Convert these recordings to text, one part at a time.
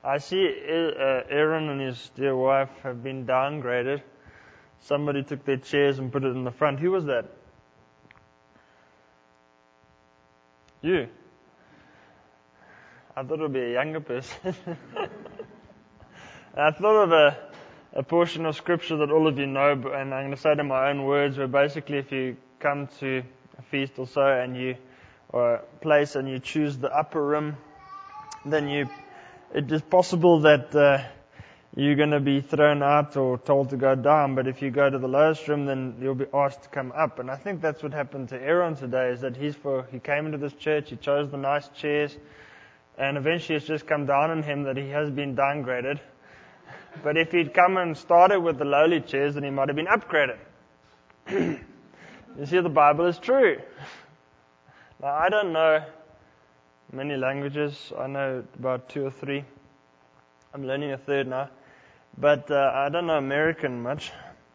I see Aaron and his dear wife have been downgraded. Somebody took their chairs and put it in the front. Who was that? You. I thought it would be a younger person. I thought of a portion of scripture that all of you know, and I'm going to say it in my own words, where basically if you come to a feast or so and or a place and you choose the upper room, then it is possible that you're going to be thrown out or told to go down, but if you go to the lowest room, then you'll be asked to come up. And I think that's what happened to Aaron today, is that he came into this church, he chose the nice chairs, and eventually it's just come down on him that he has been downgraded. But if he'd come and started with the lowly chairs, then he might have been upgraded. You see, the Bible is true. Now, I don't know many languages. I know about 2 or 3. I'm learning a third now. But I don't know American much.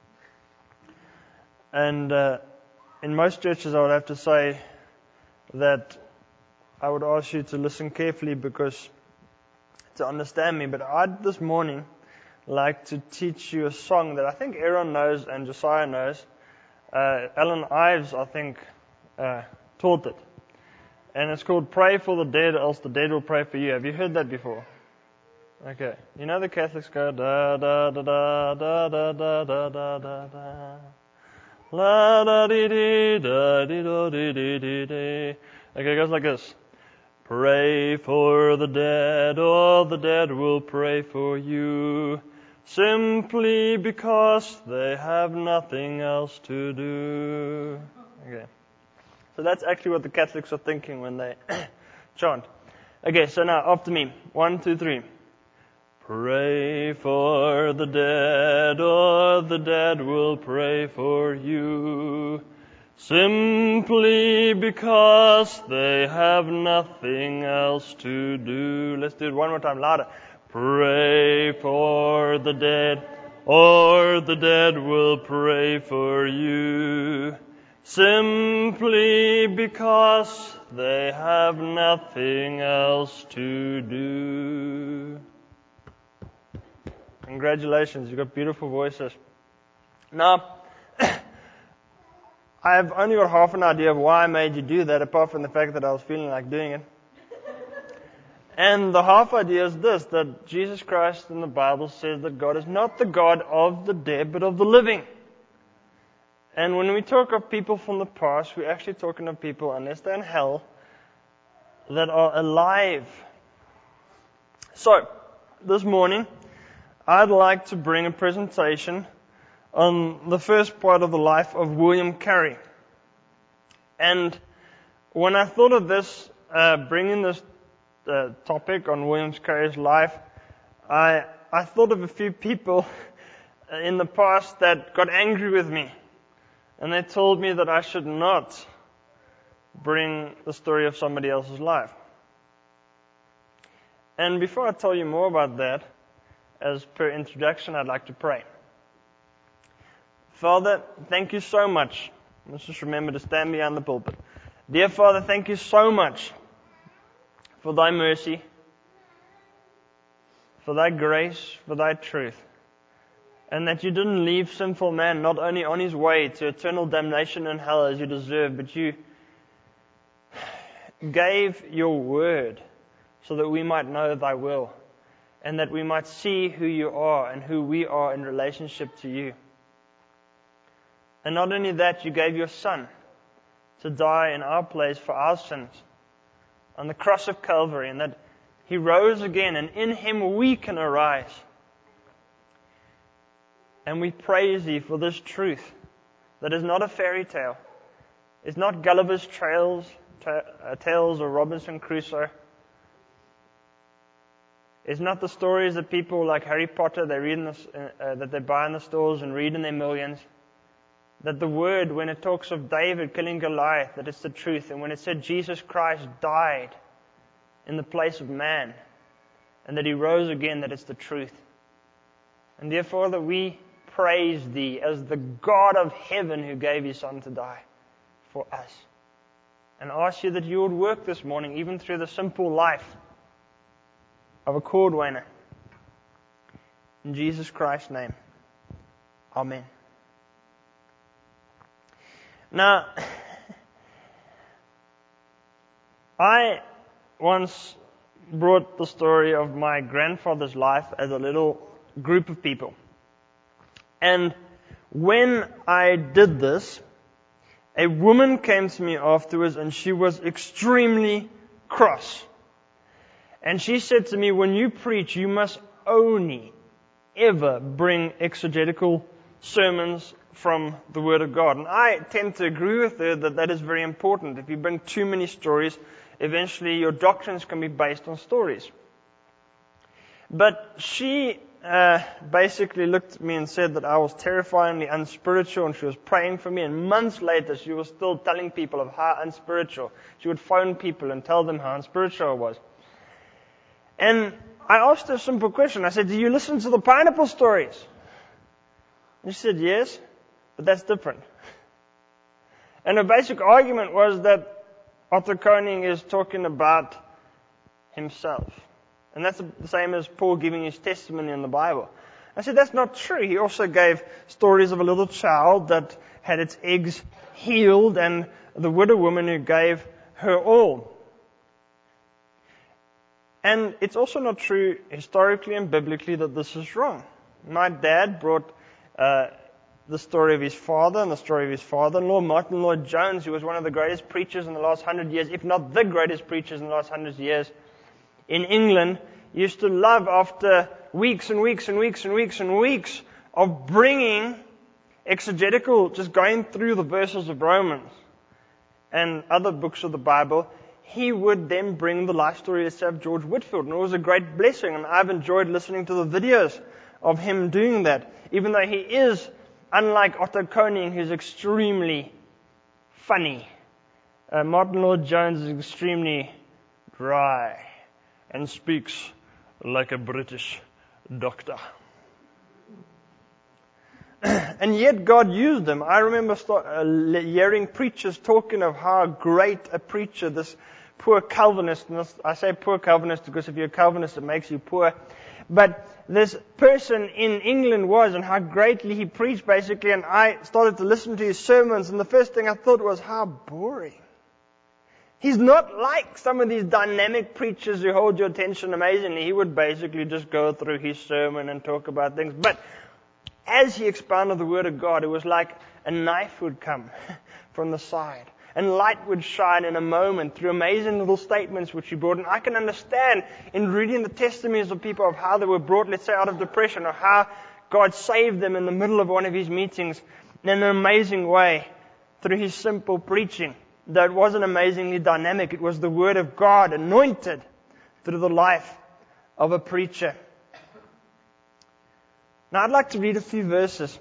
And in most churches I would have to say that I would ask you to listen carefully to understand me. But I'd this morning like to teach you a song that I think Aaron knows and Josiah knows. Alan Ives, I think, taught it. And it's called Pray for the Dead, else the dead will pray for you. Have you heard that before? Okay. You know the Catholics go da da da da da da da da da da da la da dee dee da dee do dee dee dee dee. Okay, it goes like this. Pray for the dead, all the dead will pray for you, simply because they have nothing else to do. Okay. So that's actually what the Catholics are thinking when they chant. Okay, so now after me. 1, 2, 3. Pray for the dead, or the dead will pray for you, simply because they have nothing else to do. Let's do it one more time, louder. Pray for the dead, or the dead will pray for you, simply because they have nothing else to do. Congratulations, you've got beautiful voices. Now, I've only got half an idea of why I made you do that, apart from the fact that I was feeling like doing it. And the half idea is this, that Jesus Christ in the Bible says that God is not the God of the dead, but of the living. And when we talk of people from the past, we're actually talking of people, unless they're in hell, that are alive. So, this morning, I'd like to bring a presentation on the first part of the life of William Carey. And when I thought of this, bringing this topic on William Carey's life, I thought of a few people in the past that got angry with me. And they told me that I should not bring the story of somebody else's life. And before I tell you more about that, as per introduction, I'd like to pray. Father, thank you so much. Let's just remember to stand behind the pulpit. Dear Father, thank you so much for thy mercy, for thy grace, for thy truth. And that you didn't leave sinful man not only on his way to eternal damnation in hell as you deserve, but you gave your word so that we might know thy will, and that we might see who you are and who we are in relationship to you. And not only that, you gave your Son to die in our place for our sins on the cross of Calvary, and that he rose again, and in him we can arise. And we praise thee for this truth that is not a fairy tale. It's not Gulliver's Tales or Robinson Crusoe. It's not the stories that people like Harry Potter they read that they buy in the stores and read in their millions. That the word, when it talks of David killing Goliath, that it's the truth. And when it said Jesus Christ died in the place of man, and that he rose again, that it's the truth. And therefore that we praise thee as the God of heaven who gave his Son to die for us. And ask you that you would work this morning, even through the simple life of a cordwainer, In Jesus Christ's name. Amen. Now, I once brought the story of my grandfather's life as a little group of people. And when I did this, a woman came to me afterwards and she was extremely cross. And she said to me, when you preach, you must only ever bring exegetical sermons from the Word of God. And I tend to agree with her that that is very important. If you bring too many stories, eventually your doctrines can be based on stories. But she basically looked at me and said that I was terrifyingly unspiritual, and she was praying for me, and months later she was still telling people of how unspiritual. She would phone people and tell them how unspiritual I was. And I asked her a simple question. I said, do you listen to the pineapple stories? And she said, yes, but that's different. And her basic argument was that Otto Koning is talking about himself. And that's the same as Paul giving his testimony in the Bible. I said, that's not true. He also gave stories of a little child that had its eggs healed and the widow woman who gave her all. And it's also not true historically and biblically that this is wrong. My dad brought the story of his father and the story of his father-in-law, Martin Lloyd-Jones, who was one of the greatest preachers in the last 100 years, if not the greatest preachers in the last 100 years in England, used to love after weeks and weeks and weeks and weeks and weeks of bringing exegetical, just going through the verses of Romans and other books of the Bible. He would then bring the life story of George Whitefield, and it was a great blessing, and I've enjoyed listening to the videos of him doing that, even though he is, unlike Otto Koning, who's extremely funny. Martin Lloyd-Jones is extremely dry and speaks like a British doctor. And yet God used them. I remember hearing preachers talking of how great a preacher this poor Calvinist, and I say poor Calvinist because if you're a Calvinist it makes you poor, but this person in England was, and how greatly he preached basically, and I started to listen to his sermons, and the first thing I thought was, how boring. He's not like some of these dynamic preachers who hold your attention amazingly. He would basically just go through his sermon and talk about things, but as he expounded the Word of God, it was like a knife would come from the side. And light would shine in a moment through amazing little statements which he brought. And I can understand in reading the testimonies of people of how they were brought, let's say, out of depression, or how God saved them in the middle of one of his meetings in an amazing way through his simple preaching. Though it wasn't amazingly dynamic, it was the Word of God anointed through the life of a preacher. Now I'd like to read a few verses.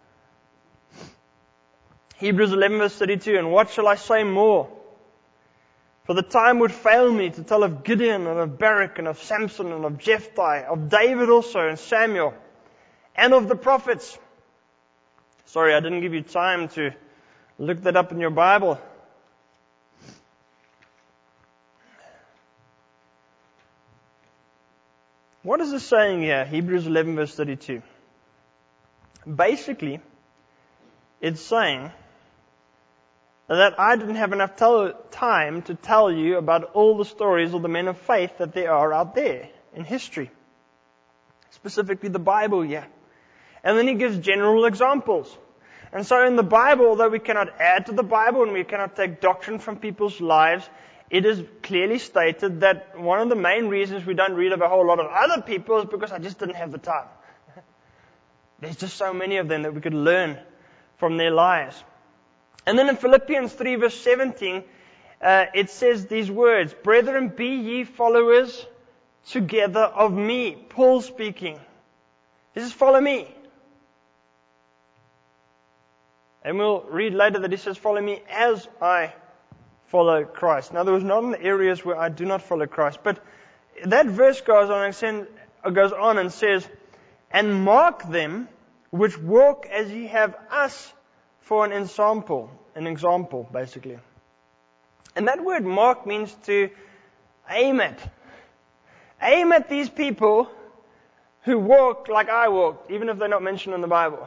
Hebrews 11 verse 32, and what shall I say more? For the time would fail me to tell of Gideon and of Barak and of Samson and of Jephthah, of David also and Samuel, and of the prophets. Sorry, I didn't give you time to look that up in your Bible. What is it saying here? Hebrews 11 verse 32. Basically, it's saying that I didn't have enough time to tell you about all the stories of the men of faith that there are out there in history. Specifically the Bible here. And then he gives general examples. And so in the Bible, although we cannot add to the Bible and we cannot take doctrine from people's lives, it is clearly stated that one of the main reasons we don't read of a whole lot of other people is because I just didn't have the time. There's just so many of them that we could learn from their lives. And then in Philippians 3 verse 17, it says these words, Brethren, be ye followers together of me. Paul speaking. He says, follow me. And we'll read later that he says, follow me as I follow Christ. Now, there was not in the areas where I do not follow Christ, but that verse goes on and says, and mark them which walk as ye have us for an example, basically. And that word mark means to aim at. Aim at these people who walk like I walked, even if they're not mentioned in the Bible.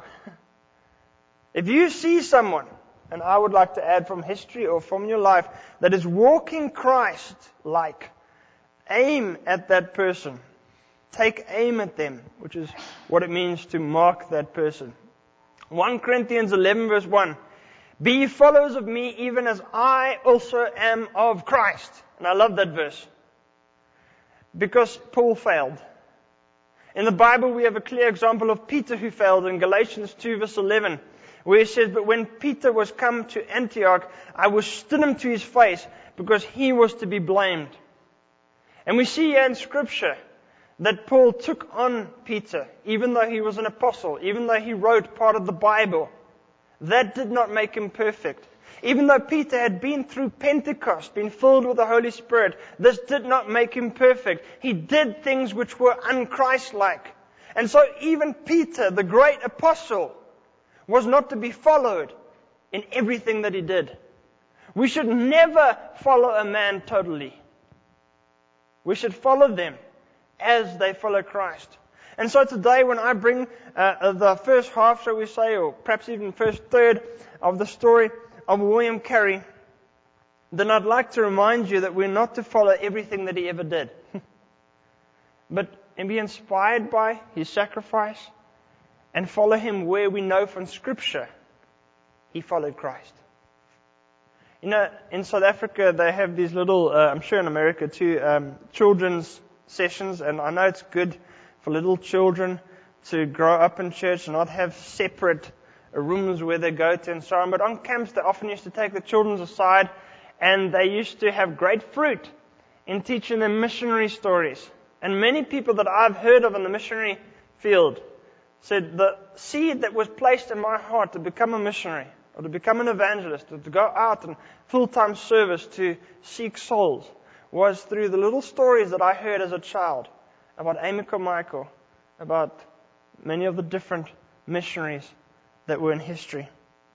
If you see someone, and I would like to add from history or from your life, that is walking Christ-like, aim at that person. Take aim at them, which is what it means to mark that person. 1 Corinthians 11 verse 1. Be ye followers of me, even as I also am of Christ. And I love that verse. Because Paul failed. In the Bible, we have a clear example of Peter who failed in Galatians 2 verse 11, where he says, but when Peter was come to Antioch, I withstood him to his face, because he was to be blamed. And we see here in Scripture that Paul took on Peter, even though he was an apostle, even though he wrote part of the Bible. That did not make him perfect. Even though Peter had been through Pentecost, been filled with the Holy Spirit, this did not make him perfect. He did things which were un-Christ-like. And so even Peter, the great apostle, was not to be followed in everything that he did. We should never follow a man totally. We should follow them as they follow Christ. And so today when I bring the first half, shall we say, or perhaps even first third of the story of William Carey, then I'd like to remind you that we're not to follow everything that he ever did, but be inspired by his sacrifice and follow him where we know from Scripture he followed Christ. You know, in South Africa they have these little, I'm sure in America too, children's sessions, and I know it's good for little children to grow up in church and not have separate rooms where they go to and so on. But on camps, they often used to take the children aside, and they used to have great fruit in teaching them missionary stories. And many people that I've heard of in the missionary field said the seed that was placed in my heart to become a missionary, or to become an evangelist, or to go out in full-time service to seek souls, was through the little stories that I heard as a child about Amy Carmichael, about many of the different missionaries that were in history.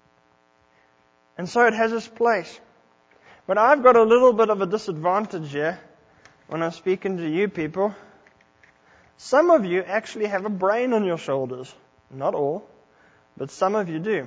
And so it has its place. But I've got a little bit of a disadvantage here when I'm speaking to you people. Some of you actually have a brain on your shoulders. Not all, but some of you do.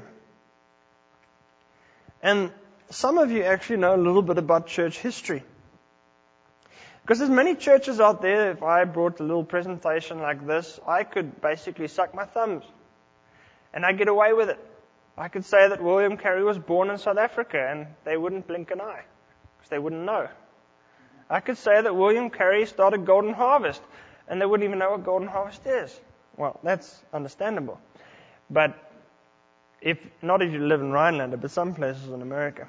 And some of you actually know a little bit about church history. Because there's many churches out there, if I brought a little presentation like this, I could basically suck my thumbs. And I get away with it. I could say that William Carey was born in South Africa, and they wouldn't blink an eye, because they wouldn't know. I could say that William Carey started Golden Harvest, and they wouldn't even know what Golden Harvest is. Well, that's understandable. But not if you live in Rhinelander, but some places in America.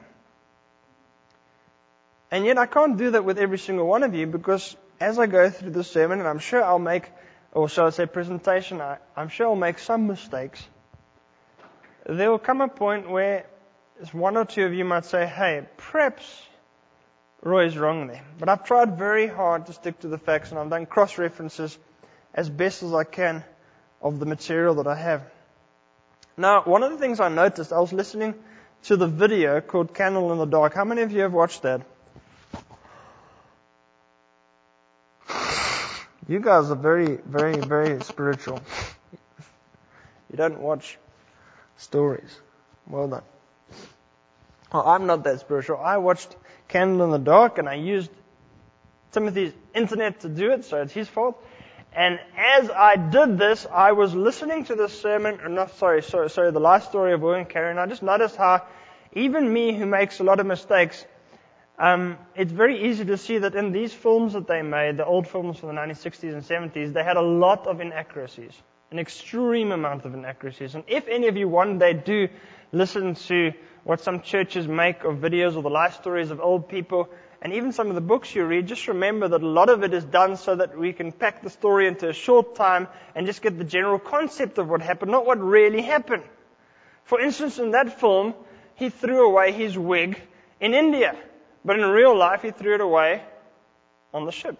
And yet I can't do that with every single one of you, because as I go through the sermon, and I'm sure I'll make, or shall I say presentation, I'm sure I'll make some mistakes. There will come a point where one or two of you might say, hey, perhaps Roy's wrong there. But I've tried very hard to stick to the facts, and I've done cross-references as best as I can of the material that I have. Now, one of the things I noticed, I was listening to the video called Candle in the Dark. How many of you have watched that? You guys are very, very, very spiritual. You don't watch stories. Well done. Well, I'm not that spiritual. I watched Candle in the Dark, and I used Timothy's internet to do it, so it's his fault. And as I did this, I was listening to the sermon, the life story of William Carey, and I just noticed how even me, who makes a lot of mistakes, it's very easy to see that in these films that they made, the old films from the 1960s and 70s, they had a lot of inaccuracies, an extreme amount of inaccuracies. And if any of you one day do listen to what some churches make of videos or the life stories of old people, and even some of the books you read, just remember that a lot of it is done so that we can pack the story into a short time and just get the general concept of what happened, not what really happened. For instance, in that film, he threw away his wig in India. But in real life, he threw it away on the ship.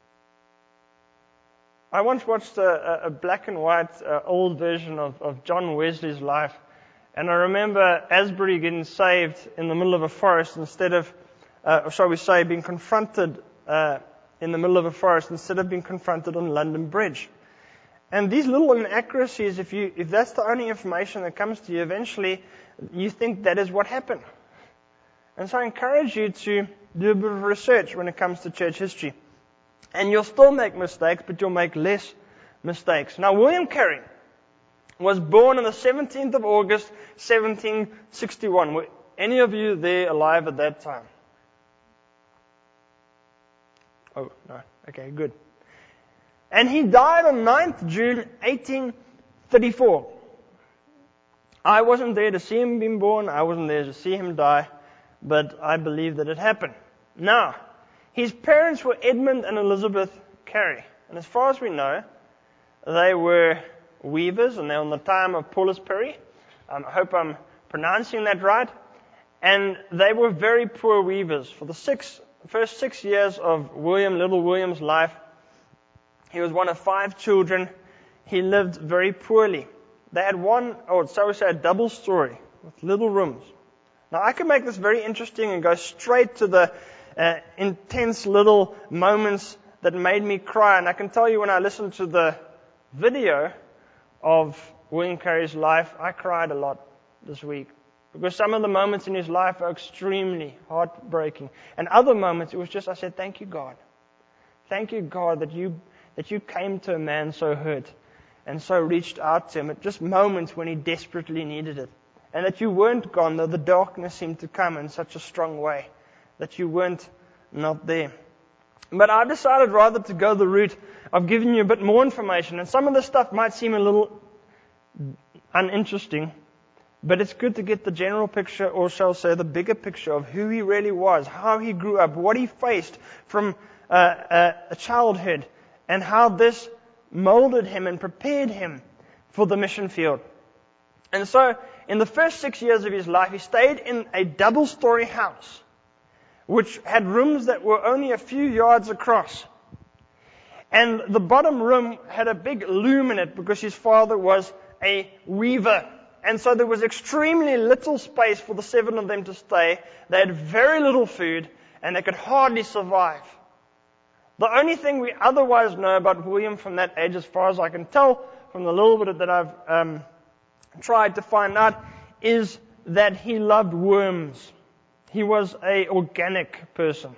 I once watched a black and white old version of John Wesley's life. And I remember Asbury getting saved in the middle of a forest instead of, being confronted in the middle of a forest instead of being confronted on London Bridge. And these little inaccuracies, if that's the only information that comes to you, eventually you think that is what happened. And so I encourage you to do a bit of research when it comes to church history. And you'll still make mistakes, but you'll make less mistakes. Now, William Carey was born on the 17th of August, 1761. Were any of you there alive at that time? Oh, no. Okay, good. And he died on 9th June, 1834. I wasn't there to see him being born. I wasn't there to see him die. But I believe that it happened. Now, his parents were Edmund and Elizabeth Carey. And as far as we know, they were weavers, and they're in the time of Paulus Perry. I hope I'm pronouncing that right. And they were very poor weavers. For the first 6 years of little William's life, he was one of 5 children. He lived very poorly. They had a double story with little rooms. Now, I can make this very interesting and go straight to the intense little moments that made me cry. And I can tell you, when I listened to the video of William Carey's life, I cried a lot this week. Because some of the moments in his life are extremely heartbreaking. And other moments, it was just, I said, thank you, God. Thank you, God, that you came to a man so hurt and so reached out to him at just moments when he desperately needed it. And that you weren't gone, though the darkness seemed to come in such a strong way. That you weren't not there. But I decided rather to go the route of giving you a bit more information. And some of the stuff might seem a little uninteresting. But it's good to get the general picture, or shall I say the bigger picture, of who he really was, how he grew up, what he faced from a childhood, and how this molded him and prepared him for the mission field. And so, in the first 6 years of his life, he stayed in a double-story house, which had rooms that were only a few yards across. And the bottom room had a big loom in it because his father was a weaver. And so there was extremely little space for the 7 of them to stay. They had very little food, and they could hardly survive. The only thing we otherwise know about William from that age, as far as I can tell from the little bit that I've tried to find out, is that he loved worms. He was an organic person.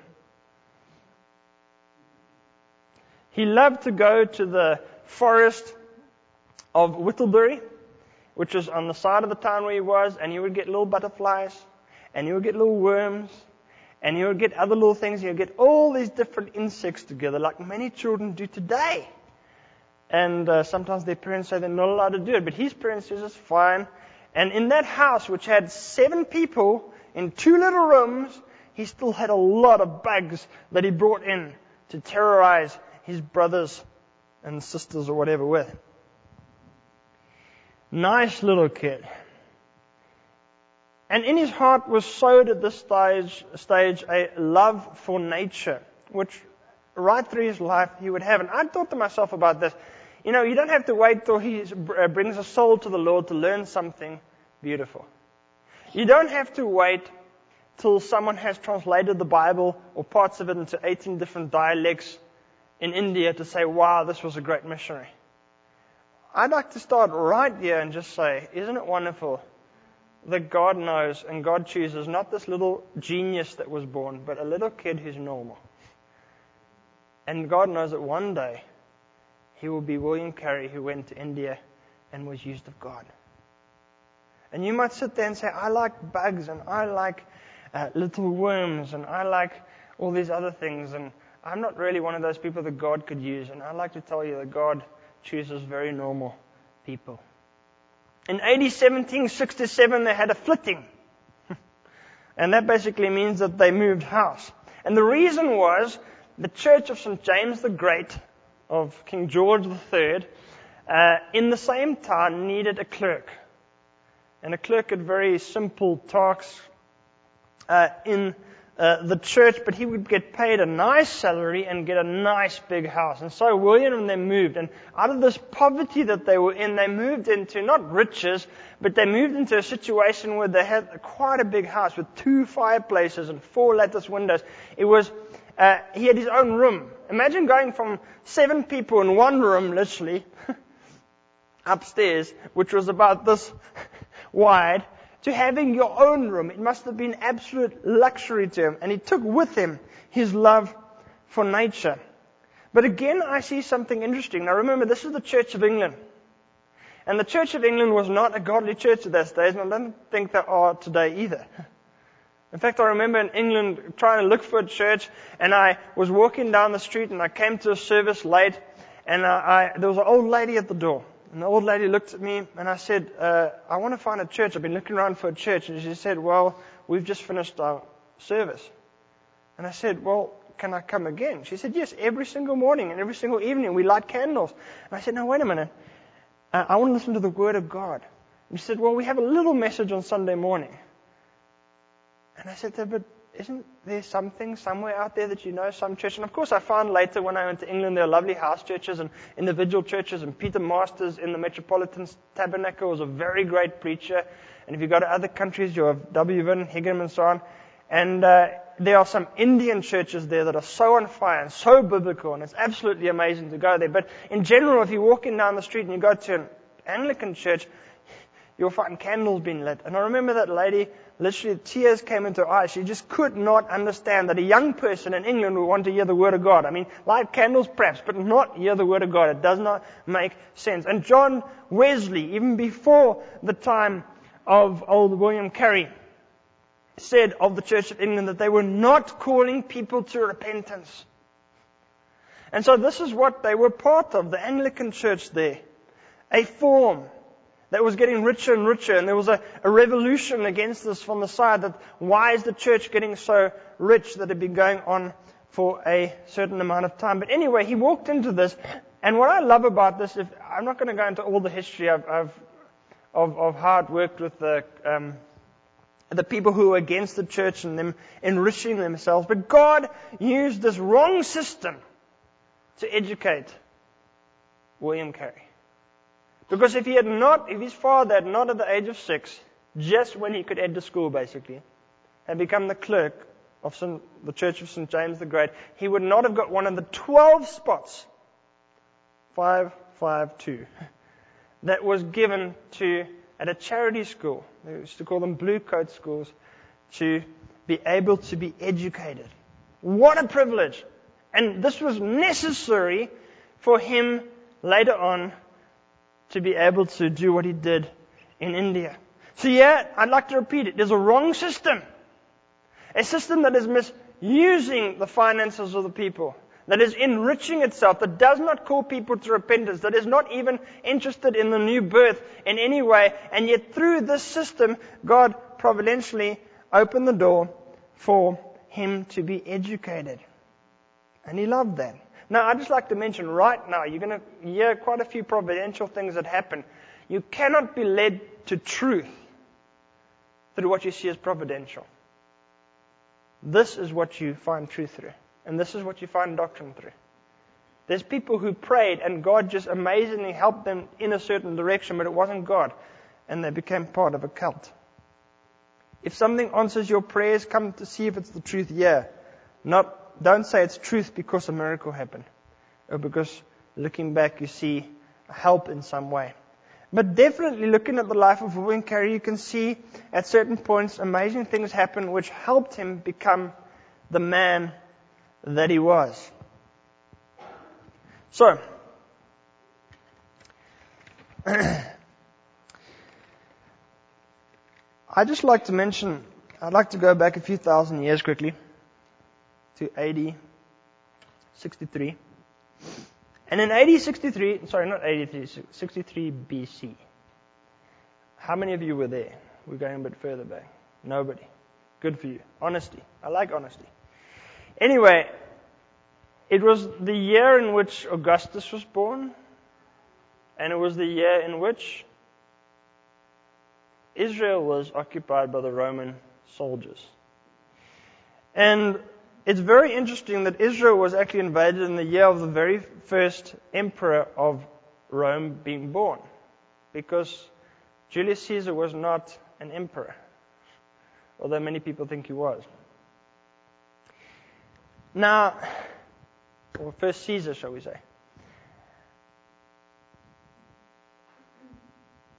He loved to go to the forest of Whittlebury, which is on the side of the town where he was, and he would get little butterflies, and he would get little worms, and he would get other little things. He would get all these different insects together, like many children do today. And sometimes their parents say they're not allowed to do it, but his parents says it's fine. And in that house, which had 7 people in 2 little rooms, he still had a lot of bugs that he brought in to terrorize his brothers and sisters or whatever with. Nice little kid. And in his heart was sowed at this stage a love for nature, which right through his life he would have. And I thought to myself about this. You don't have to wait till he brings a soul to the Lord to learn something beautiful. You don't have to wait till someone has translated the Bible or parts of it into 18 different dialects in India to say, wow, this was a great missionary. I'd like to start right here and just say, isn't it wonderful that God knows and God chooses not this little genius that was born, but a little kid who's normal. And God knows that one day he will be William Carey, who went to India and was used of God. And you might sit there and say, I like bugs, and I like little worms, and I like all these other things, and I'm not really one of those people that God could use. And I'd like to tell you that God chooses very normal people. In AD 1767, they had a flitting. And that basically means that they moved house. And the reason was the Church of St. James the Great of King George III in the same town needed a clerk. And a clerk had very simple tasks in the church, but he would get paid a nice salary and get a nice big house. And so William and them moved. And out of this poverty that they were in, they moved into not riches, but they moved into a situation where they had quite a big house with 2 fireplaces and 4 lattice windows. It was, he had his own room. Imagine going from 7 people in one room, literally, upstairs, which was about this wide, to having your own room. It must have been absolute luxury to him. And he took with him his love for nature. But again, I see something interesting. Now remember, this is the Church of England. And the Church of England was not a godly church at that stage, and I don't think they are today either. In fact, I remember in England trying to look for a church, and I was walking down the street, and I came to a service late, and there was an old lady at the door. And the old lady looked at me, and I said, I want to find a church. I've been looking around for a church. And she said, well, we've just finished our service. And I said, well, can I come again? She said, yes, every single morning and every single evening we light candles. And I said, no, wait a minute. I want to listen to the Word of God. And she said, well, we have a little message on Sunday morning. And I said to her, but isn't there something somewhere out there that you know, some church? And of course I found later when I went to England, there are lovely house churches and individual churches, and Peter Masters in the Metropolitan Tabernacle was a very great preacher. And if you go to other countries, you have W. Vin, Higham and so on. And there are some Indian churches there that are so on fire and so biblical, and it's absolutely amazing to go there. But in general, if you're walking down the street and you go to an Anglican church, you'll find candles being lit. And I remember that lady, literally tears came into her eyes. She just could not understand that a young person in England would want to hear the Word of God. I mean, light candles perhaps, but not hear the Word of God. It does not make sense. And John Wesley, even before the time of old William Carey, said of the Church of England that they were not calling people to repentance. And so this is what they were part of, the Anglican Church there. A form that was getting richer and richer, and there was a revolution against this from the side that why is the church getting so rich that it had been going on for a certain amount of time. But anyway, he walked into this, and what I love about this, I'm not going to go into all the history of how it worked with the people who were against the church and them enriching themselves. But God used this wrong system to educate William Carey. Because if his father had not at the age of 6, just when he could enter school basically, had become the clerk of the Church of St. James the Great, he would not have got one of the 12 spots, 552, that was given at a charity school. They used to call them blue coat schools, to be able to be educated. What a privilege! And this was necessary for him later on to be able to do what he did in India. So yeah, I'd like to repeat it. There's a wrong system. A system that is misusing the finances of the people, that is enriching itself, that does not call people to repentance, that is not even interested in the new birth in any way. And yet through this system, God providentially opened the door for him to be educated. And he loved that. Now, I'd just like to mention right now, you're going to hear quite a few providential things that happen. You cannot be led to truth through what you see as providential. This is what you find truth through. And this is what you find doctrine through. There's people who prayed and God just amazingly helped them in a certain direction, but it wasn't God. And they became part of a cult. If something answers your prayers, come to see if it's the truth. Yeah. Don't say it's truth because a miracle happened. Or because looking back you see help in some way. But definitely looking at the life of William Carey, you can see at certain points amazing things happen which helped him become the man that he was. So, I'd just like to mention, I'd like to go back a few thousand years quickly to AD 63. And in AD 63, sorry, not AD 63 BC. How many of you were there? We're going a bit further back. Nobody. Good for you. Honesty. I like honesty. Anyway, it was the year in which Augustus was born, and it was the year in which Israel was occupied by the Roman soldiers. And it's very interesting that Israel was actually invaded in the year of the very first emperor of Rome being born, because Julius Caesar was not an emperor, although many people think he was. Now, or first Caesar, shall we say.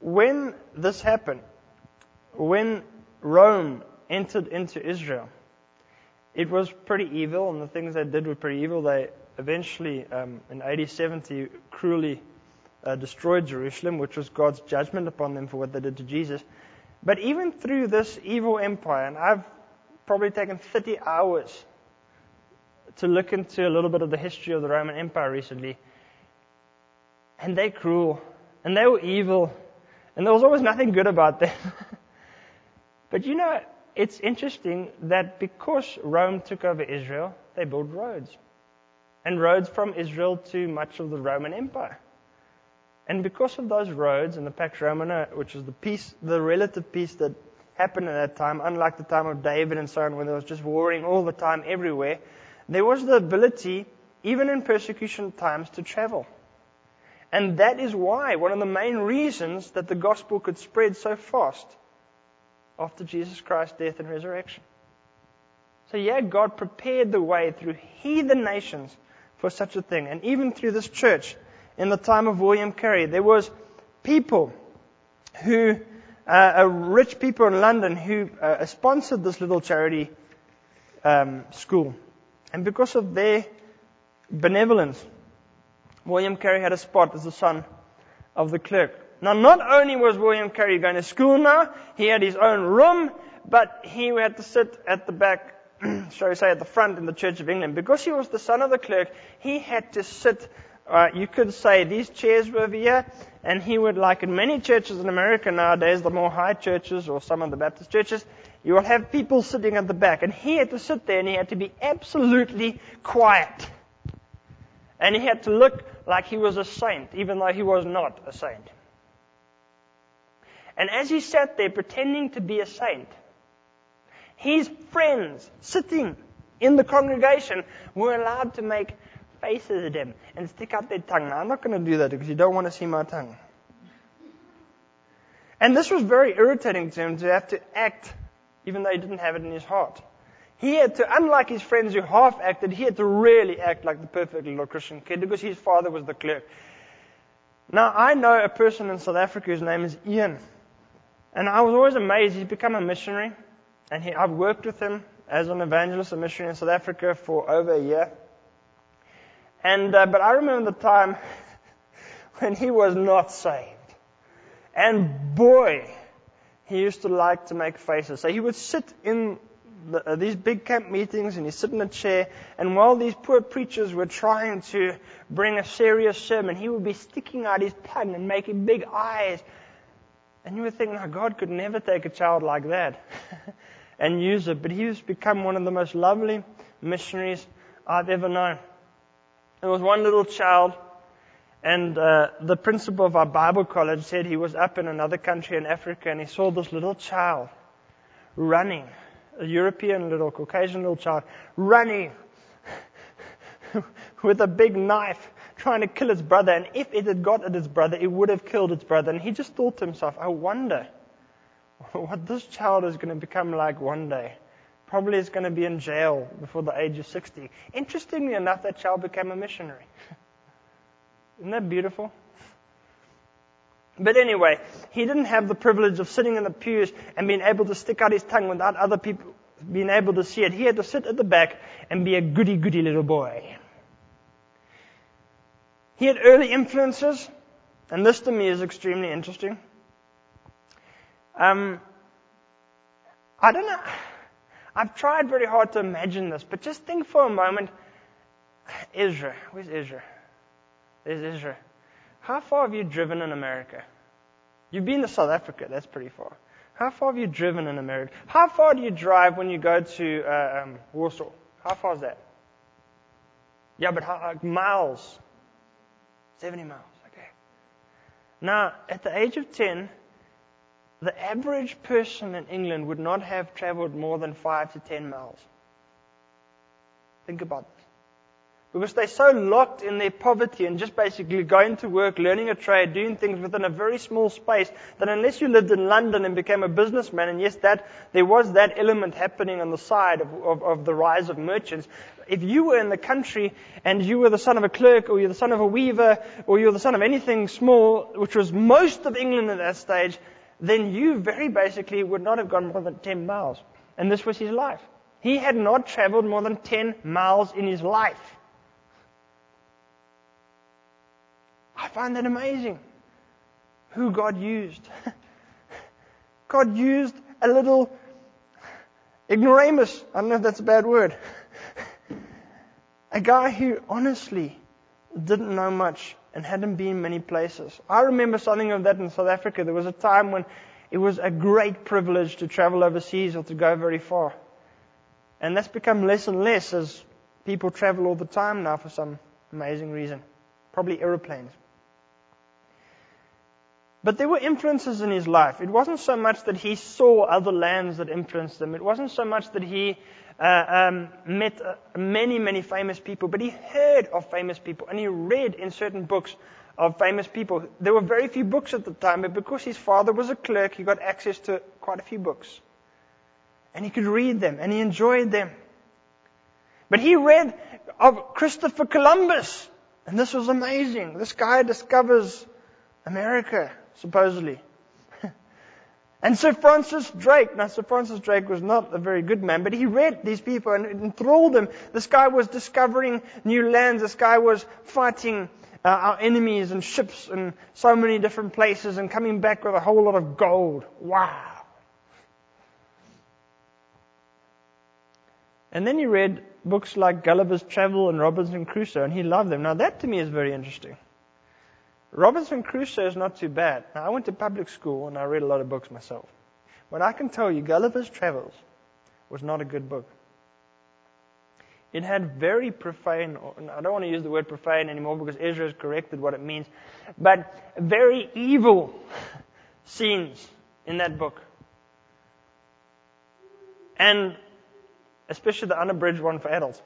when this happened, when Rome entered into Israel, it was pretty evil, and the things they did were pretty evil. They eventually, in AD 70, cruelly destroyed Jerusalem, which was God's judgment upon them for what they did to Jesus. But even through this evil empire, and I've probably taken 30 hours to look into a little bit of the history of the Roman Empire recently, and they're cruel, and they were evil, and there was always nothing good about them. But you know, it's interesting that because Rome took over Israel, they built roads. And roads from Israel to much of the Roman Empire. And because of those roads and the Pax Romana, which is the relative peace that happened at that time, unlike the time of David and so on, when there was just warring all the time everywhere, there was the ability, even in persecution times, to travel. And that is why, one of the main reasons that the gospel could spread so fast after Jesus Christ's death and resurrection. So yeah, God prepared the way through heathen nations for such a thing. And even through this church, in the time of William Carey, there was people who, rich people in London who sponsored this little charity school. And because of their benevolence, William Carey had a spot as the son of the clerk. Now, not only was William Carey going to school now, he had his own room, but he had to sit at the back, shall we say, at the front in the Church of England. Because he was the son of the clerk, he had to sit, you could say these chairs were over here, and he would, like in many churches in America nowadays, the more high churches or some of the Baptist churches, you will have people sitting at the back. And he had to sit there and he had to be absolutely quiet. And he had to look like he was a saint, even though he was not a saint. And as he sat there pretending to be a saint, his friends sitting in the congregation were allowed to make faces at him and stick out their tongue. Now, I'm not going to do that because you don't want to see my tongue. And this was very irritating to him to have to act even though he didn't have it in his heart. He had to, unlike his friends who half acted, he had to really act like the perfect little Christian kid because his father was the clerk. Now, I know a person in South Africa whose name is Ian. And I was always amazed. He's become a missionary. And I've worked with him as an evangelist and missionary in South Africa for over a year. And but I remember the time when he was not saved. And boy, he used to like to make faces. So he would sit in these big camp meetings and he'd sit in a chair. And while these poor preachers were trying to bring a serious sermon, he would be sticking out his tongue and making big eyes. And you would think, no, God could never take a child like that and use it. But he's become one of the most lovely missionaries I've ever known. There was one little child, and the principal of our Bible college said he was up in another country in Africa, and he saw this little child running, a European little, Caucasian little child, running with a big knife, trying to kill its brother, and if it had got at its brother, it would have killed its brother. And he just thought to himself, I wonder what this child is going to become like one day. Probably is going to be in jail before the age of 60. Interestingly enough, that child became a missionary. Isn't that beautiful? But anyway, he didn't have the privilege of sitting in the pews and being able to stick out his tongue without other people being able to see it. He had to sit at the back and be a goody-goody little boy. He had early influences, and this to me is extremely interesting. I don't know. I've tried very hard to imagine this, but just think for a moment. Ezra. Where's Ezra? There's Ezra. How far have you driven in America? You've been to South Africa. That's pretty far. How far have you driven in America? How far do you drive when you go to Warsaw? How far is that? Yeah, but miles. 70 miles. Okay. Now, at the age of 10, the average person in England would not have traveled more than 5 to 10 miles. Think about this. Because they're so locked in their poverty and just basically going to work, learning a trade, doing things within a very small space, that unless you lived in London and became a businessman, and yes, there was that element happening on the side of the rise of merchants, if you were in the country and you were the son of a clerk, or you're the son of a weaver, or you're the son of anything small, which was most of England at that stage, then you very basically would not have gone more than 10 miles. And this was his life. He had not traveled more than 10 miles in his life. I find that amazing. Who God used. God used a little ignoramus. I don't know if that's a bad word. A guy who honestly didn't know much and hadn't been many places. I remember something of that in South Africa. There was a time when it was a great privilege to travel overseas or to go very far. And that's become less and less as people travel all the time now for some amazing reason. Probably aeroplanes. But there were influences in his life. It wasn't so much that he saw other lands that influenced him. It wasn't so much that he met many, many famous people, but he heard of famous people and he read in certain books of famous people. There were very few books at the time, but because his father was a clerk, he got access to quite a few books. And he could read them and he enjoyed them. But he read of Christopher Columbus, and this was amazing. This guy discovers America, supposedly. And Sir Francis Drake. Now, Sir Francis Drake was not a very good man, but he read these people and it enthralled him. This guy was discovering new lands. This guy was fighting our enemies and ships in so many different places and coming back with a whole lot of gold. Wow. And then he read books like Gulliver's Travel and Robinson Crusoe, and he loved them. Now, that to me is very interesting. Robinson Crusoe is not too bad. Now, I went to public school and I read a lot of books myself. But I can tell you, Gulliver's Travels was not a good book. It had very profane, I don't want to use the word profane anymore because Ezra has corrected what it means, but very evil scenes in that book. And especially the unabridged one for adults.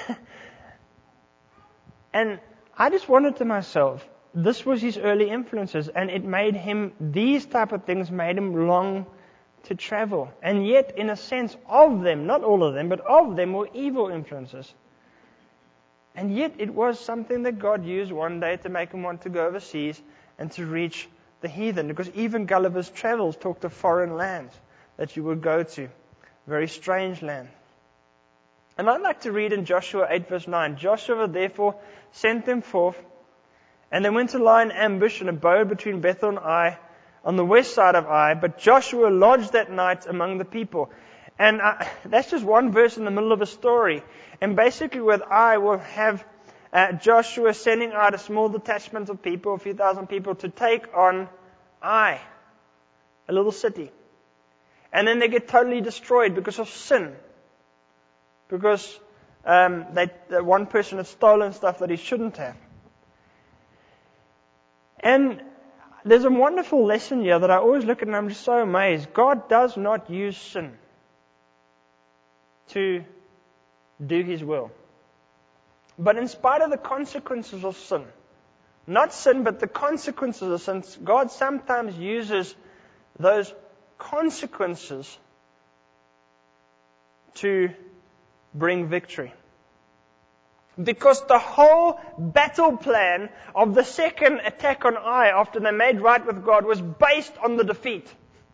And I just wondered to myself, this was his early influences, and it made him, these type of things made him long to travel. And yet, in a sense, of them, not all of them, but of them were evil influences. And yet, it was something that God used one day to make him want to go overseas and to reach the heathen. Because even Gulliver's Travels talked of foreign lands that you would go to. Very strange land. And I'd like to read in Joshua 8 verse 9. Joshua therefore sent them forth, and they went to lie in ambush and abode between Bethel and Ai, on the west side of Ai. But Joshua lodged that night among the people. And that's just one verse in the middle of a story. And basically with Ai, we'll have Joshua sending out a small detachment of people, a few thousand people, to take on Ai, a little city. And then they get totally destroyed because of sin. Because one person had stolen stuff that he shouldn't have. And there's a wonderful lesson here that I always look at and I'm just so amazed. God does not use sin to do His will. But in spite of the consequences of sin, not sin, but the consequences of sin, God sometimes uses those consequences to bring victory. Because the whole battle plan of the second attack on Ai after they made right with God was based on the defeat.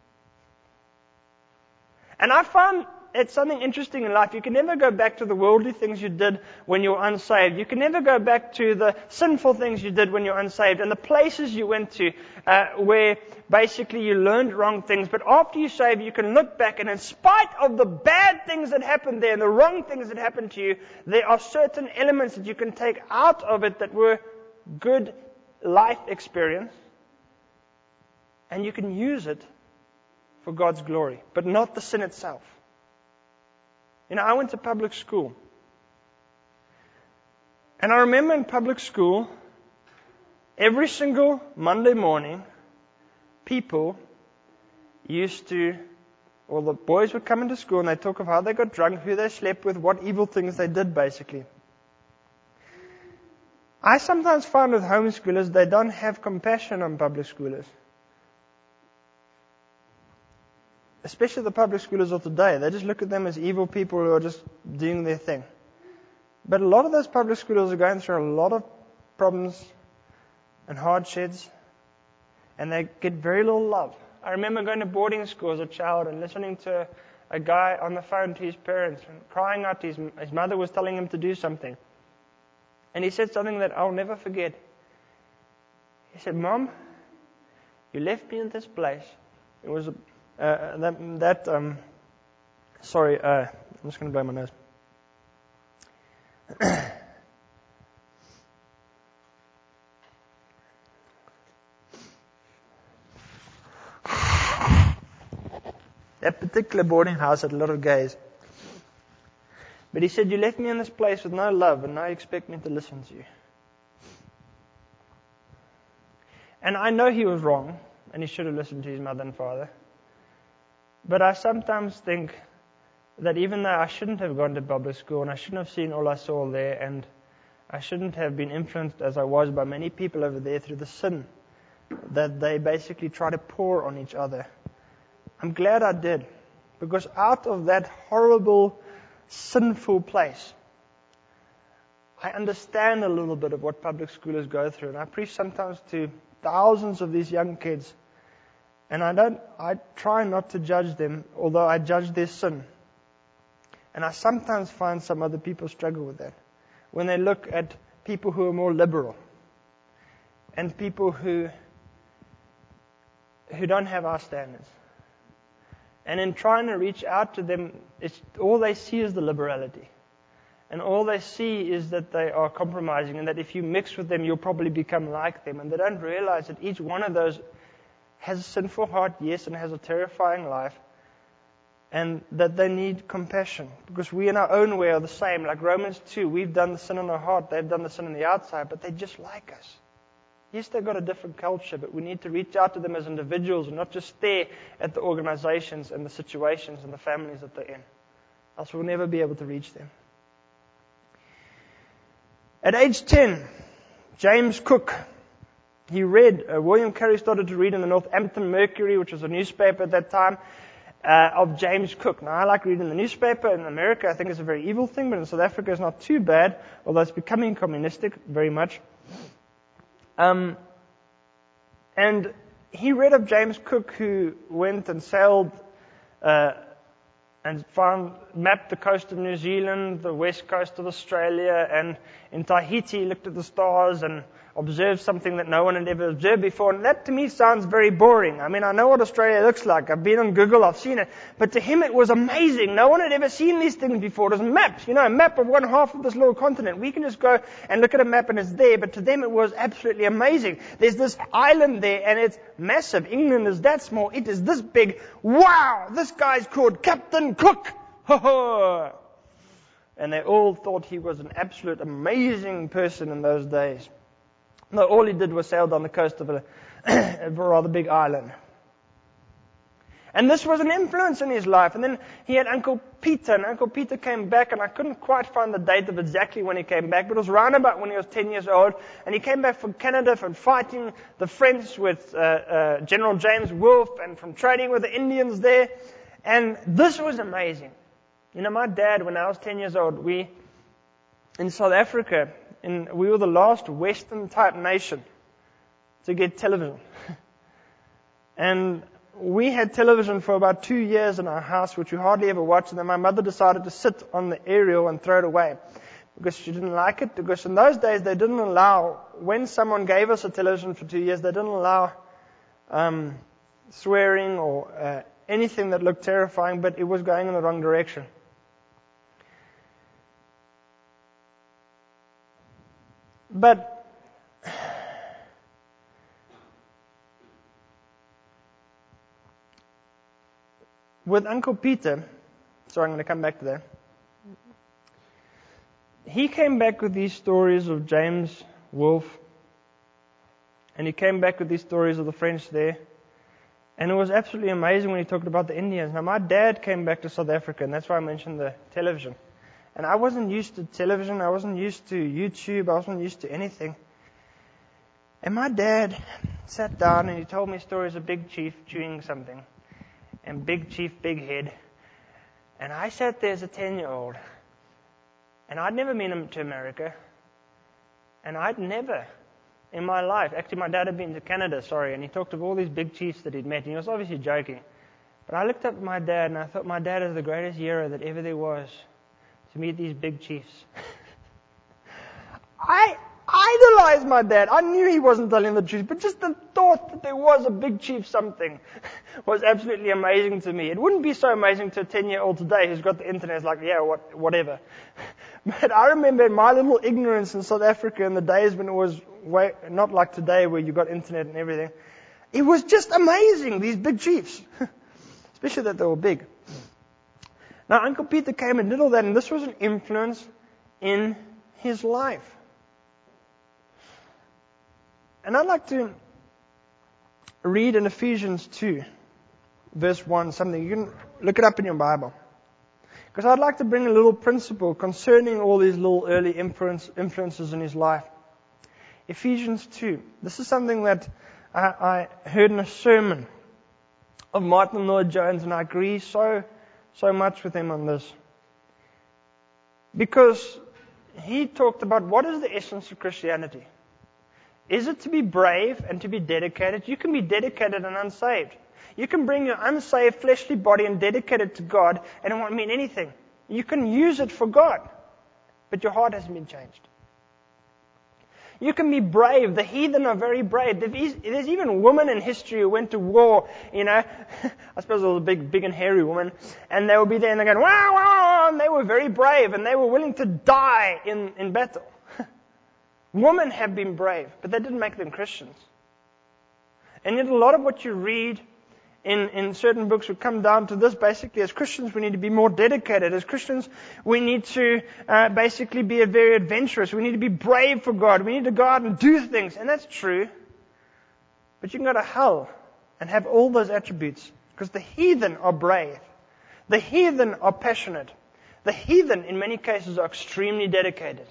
And I found it's something interesting in life. You can never go back to the worldly things you did when you were unsaved. You can never go back to the sinful things you did when you were unsaved and the places you went to where basically you learned wrong things. But after you're saved, you can look back, and in spite of the bad things that happened there and the wrong things that happened to you, there are certain elements that you can take out of it that were good life experience, and you can use it for God's glory, but not the sin itself. You know, I went to public school. And I remember in public school, every single Monday morning, people used to, or the boys would come into school and they'd talk of how they got drunk, who they slept with, what evil things they did, basically. I sometimes find with homeschoolers, they don't have compassion on public schoolers. Especially the public schoolers of today. They just look at them as evil people who are just doing their thing. But a lot of those public schoolers are going through a lot of problems and hardships, and they get very little love. I remember going to boarding school as a child and listening to a guy on the phone to his parents and crying out to his mother was telling him to do something. And he said something that I'll never forget. He said, "Mom, you left me in this place." It was I'm just going to blow my nose. That particular boarding house had a lot of gays. But he said, "You left me in this place with no love, and now you expect me to listen to you." And I know he was wrong, and he should have listened to his mother and father. But I sometimes think that even though I shouldn't have gone to public school, and I shouldn't have seen all I saw there, and I shouldn't have been influenced as I was by many people over there through the sin that they basically try to pour on each other, I'm glad I did. Because out of that horrible, sinful place, I understand a little bit of what public schoolers go through. And I preach sometimes to thousands of these young kids. And I try not to judge them, although I judge their sin. And I sometimes find some other people struggle with that. When they look at people who are more liberal, and people who don't have our standards. And in trying to reach out to them, all they see is the liberality. And all they see is that they are compromising, and that if you mix with them, you'll probably become like them. And they don't realize that each one of those has a sinful heart, yes, and has a terrifying life. And that they need compassion. Because we in our own way are the same. Like Romans 2, we've done the sin in our heart, they've done the sin on the outside, but they're just like us. Yes, they've got a different culture, but we need to reach out to them as individuals and not just stare at the organizations and the situations and the families that they're in. Else we'll never be able to reach them. At age 10, James Cook, he read, William Carey started to read in the Northampton Mercury, which was a newspaper at that time, of James Cook. Now, I like reading the newspaper. In America, I think it's a very evil thing, but in South Africa, it's not too bad, although it's becoming communistic very much. And he read of James Cook, who went and sailed and mapped the coast of New Zealand, the west coast of Australia, and in Tahiti looked at the stars and observed something that no one had ever observed before. And that to me sounds very boring. I mean, I know what Australia looks like. I've been on Google, I've seen it. But to him it was amazing. No one had ever seen these things before. It was maps, a map of one half of this little continent. We can just go and look at a map and it's there. But to them it was absolutely amazing. There's this island there and it's massive. England is that small. It is this big. Wow! This guy's called Captain Cook! Ho ho! And they all thought he was an absolute amazing person in those days. No, all he did was sail down the coast of a rather big island. And this was an influence in his life. And then he had Uncle Peter, and Uncle Peter came back, and I couldn't quite find the date of exactly when he came back, but it was round about when he was 10 years old. And he came back from Canada from fighting the French with General James Wolfe and from trading with the Indians there. And this was amazing. My dad, when I was 10 years old, in South Africa, we were the last Western-type nation to get television. And we had television for about 2 years in our house, which we hardly ever watched. And then my mother decided to sit on the aerial and throw it away because she didn't like it. Because in those days, they didn't allow, when someone gave us a television for 2 years, they didn't allow swearing or anything that looked terrifying, but it was going in the wrong direction. But with Uncle Peter, sorry, I'm going to come back to that. He came back with these stories of James Wolfe, and he came back with these stories of the French there. And it was absolutely amazing when he talked about the Indians. Now, my dad came back to South Africa, and that's why I mentioned the television. And I wasn't used to television. I wasn't used to YouTube. I wasn't used to anything. And my dad sat down and he told me stories of Big Chief chewing something. And Big Chief, big head. And I sat there as a 10-year-old. And I'd never been to America. And I'd never in my life, actually my dad had been to Canada, and he talked of all these big chiefs that he'd met, and he was obviously joking. But I looked up at my dad and I thought my dad is the greatest hero that ever there was to meet these big chiefs. I idolized my dad. I knew he wasn't telling the truth, but just the thought that there was a big chief something was absolutely amazing to me. It wouldn't be so amazing to a 10-year-old today who's got the internet, is like, yeah, whatever. But I remember in my little ignorance in South Africa in the days when it was not like today where you got internet and everything. It was just amazing, these big chiefs. Especially that they were big. Now, Uncle Peter came and did all that, and this was an influence in his life. And I'd like to read in Ephesians 2, verse 1, something. You can look it up in your Bible. Because I'd like to bring a little principle concerning all these little early influences in his life. Ephesians 2. This is something that I heard in a sermon of Martin Lloyd-Jones, and I agree so much with him on this. Because he talked about what is the essence of Christianity. Is it to be brave and to be dedicated? You can be dedicated and unsaved. You can bring your unsaved fleshly body and dedicate it to God, and it won't mean anything. You can use it for God, but your heart hasn't been changed. You can be brave. The heathen are very brave. There's even women in history who went to war, I suppose it was a big and hairy woman, and they would be there and they're going, wow, wow, and they were very brave, and they were willing to die in battle. Women have been brave, but that didn't make them Christians. And yet a lot of what you read in certain books would come down to this. Basically, as Christians, we need to be more dedicated. As Christians, we need to basically be very adventurous. We need to be brave for God. We need to go out and do things. And that's true. But you can go to hell and have all those attributes. Because the heathen are brave. The heathen are passionate. The heathen, in many cases, are extremely dedicated.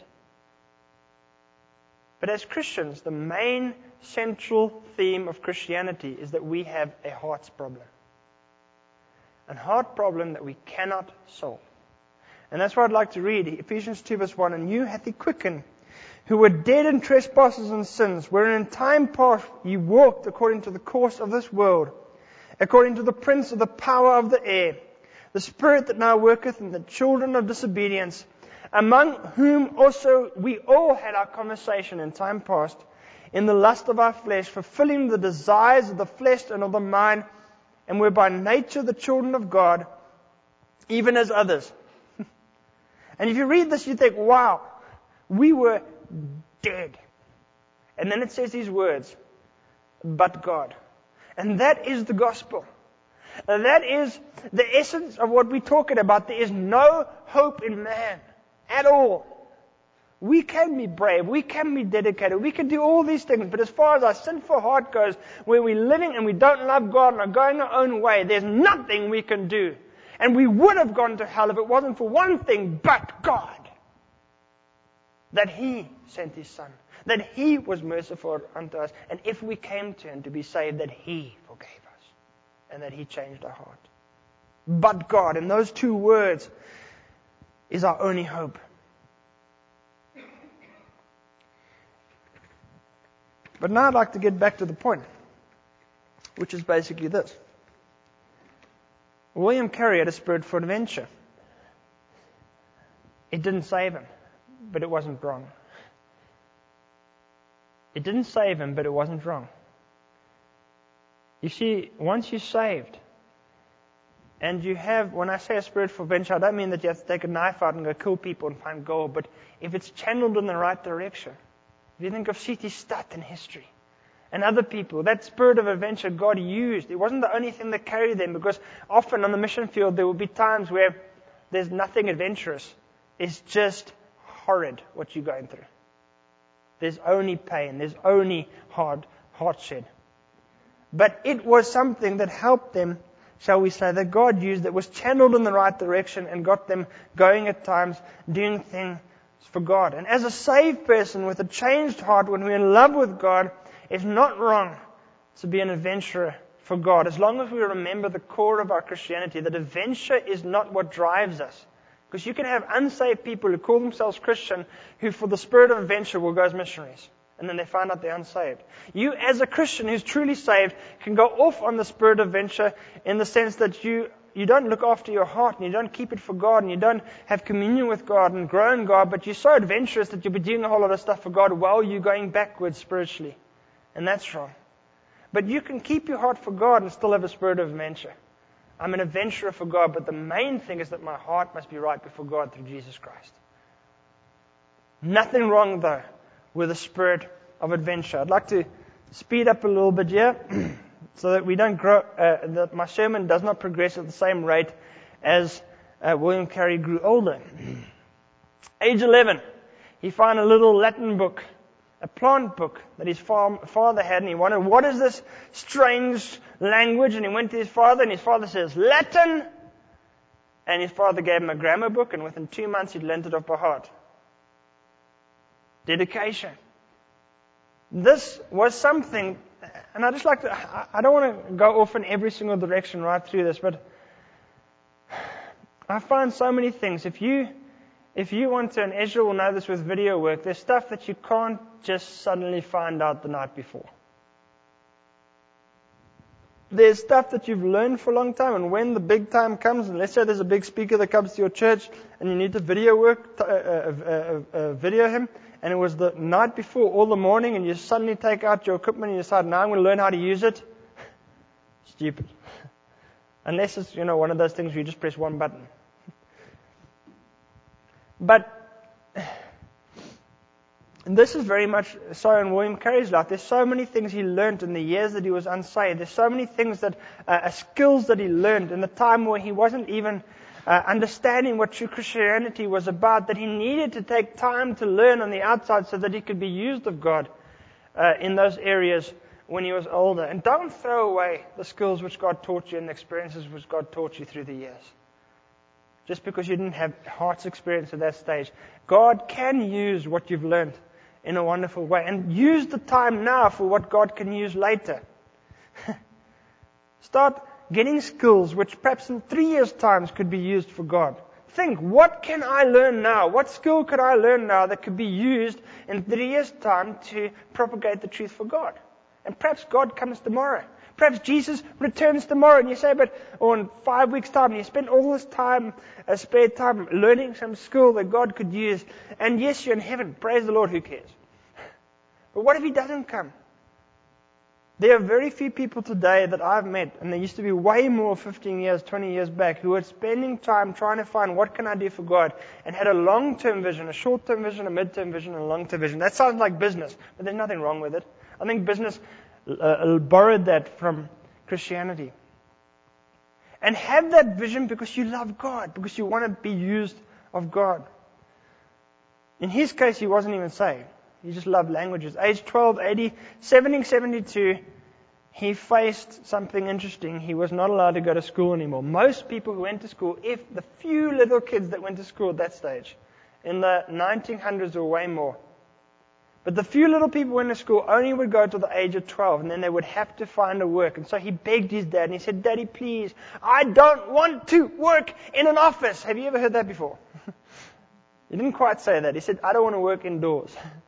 But as Christians, the main central theme of Christianity is that we have a heart's problem. A heart problem that we cannot solve. And that's what I'd like to read. Ephesians 2 verse 1. And you hath he quickened, who were dead in trespasses and sins, wherein in time past ye walked according to the course of this world, according to the prince of the power of the air, the spirit that now worketh in the children of disobedience, among whom also we all had our conversation in time past, in the lust of our flesh, fulfilling the desires of the flesh and of the mind, and were by nature the children of God, even as others. And if you read this, you think, wow, we were dead. And then it says these words, but God. And that is the gospel. And that is the essence of what we're talking about. There is no hope in man at all. We can be brave, we can be dedicated, we can do all these things, but as far as our sinful heart goes, where we're living and we don't love God and are going our own way, there's nothing we can do. And we would have gone to hell if it wasn't for one thing, but God. That He sent His Son, that He was merciful unto us, and if we came to Him to be saved, that He forgave us, and that He changed our heart. But God, and those two words is our only hope. But now I'd like to get back to the point, which is basically this. William Carey had a spirit for adventure. It didn't save him, but it wasn't wrong. It didn't save him, but it wasn't wrong. You see, once you're saved, and you have, when I say a spirit for adventure, I don't mean that you have to take a knife out and go kill people and find gold, but if it's channeled in the right direction. If you think of C.T. Stutt in history and other people, that spirit of adventure God used. It wasn't the only thing that carried them, because often on the mission field there will be times where there's nothing adventurous. It's just horrid what you're going through. There's only pain. There's only hardship. But it was something that helped them, shall we say, that God used, that was channeled in the right direction and got them going at times, doing things for God. And as a saved person with a changed heart, when we're in love with God, it's not wrong to be an adventurer for God, as long as we remember the core of our Christianity, that adventure is not what drives us Because you can have unsaved people who call themselves Christian who for the spirit of adventure will go as missionaries. And then they find out they're unsaved. You as a Christian who's truly saved can go off on the spirit of adventure in the sense that you don't look after your heart and you don't keep it for God and you don't have communion with God and grow in God, but you're so adventurous that you'll be doing a whole lot of stuff for God while you're going backwards spiritually. And that's wrong. But you can keep your heart for God and still have a spirit of adventure. I'm an adventurer for God, but the main thing is that my heart must be right before God through Jesus Christ. Nothing wrong, though, with a spirit of adventure. I'd like to speed up a little bit here so that we don't grow, that my sermon does not progress at the same rate as William Carey grew older. Age 11, he found a little Latin book, a plant book that his father had, and he wondered, what is this strange language? And he went to his father, and his father says, Latin! And his father gave him a grammar book, and within 2 months he'd learned it off by heart. Dedication. This was something, and I just like to, I don't want to go off in every single direction right through this, but I find so many things. If you want to, and Ezra will know this with video work, there's stuff that you can't just suddenly find out the night before. There's stuff that you've learned for a long time, and when the big time comes, and let's say there's a big speaker that comes to your church, and you need to video him, and it was the night before, all the morning, and you suddenly take out your equipment and you decide, now I'm going to learn how to use it. Stupid. Unless it's, one of those things where you just press one button. But this is very much so in William Carey's life. There's so many things he learned in the years that he was unsaved. There's so many things that skills that he learned in the time where he wasn't even understanding what true Christianity was about, that he needed to take time to learn on the outside so that he could be used of God in those areas when he was older. And don't throw away the skills which God taught you and the experiences which God taught you through the years. Just because you didn't have heart's experience at that stage. God can use what you've learned in a wonderful way. And use the time now for what God can use later. Start getting skills which perhaps in 3 years' time could be used for God. Think, what can I learn now? What skill could I learn now that could be used in 3 years' time to propagate the truth for God? And perhaps God comes tomorrow. Perhaps Jesus returns tomorrow, and you say, or in 5 weeks' time, and you spend all this time, spare time, learning some skill that God could use. And yes, you're in heaven. Praise the Lord, who cares? But what if He doesn't come? There are very few people today that I've met, and there used to be way more 15 years, 20 years back, who were spending time trying to find what can I do for God, and had a long-term vision, a short-term vision, a mid-term vision, and a long-term vision. That sounds like business, but there's nothing wrong with it. I think business borrowed that from Christianity. And have that vision because you love God, because you want to be used of God. In his case, he wasn't even saved. He just loved languages. Age 12, 1772, he faced something interesting. He was not allowed to go to school anymore. Most people who went to school, if the few little kids that went to school at that stage, in the 1900s or way more, but the few little people who went to school only would go to the age of 12, and then they would have to find a work. And so he begged his dad, and he said, Daddy, please, I don't want to work in an office. Have you ever heard that before? He didn't quite say that. He said, I don't want to work indoors.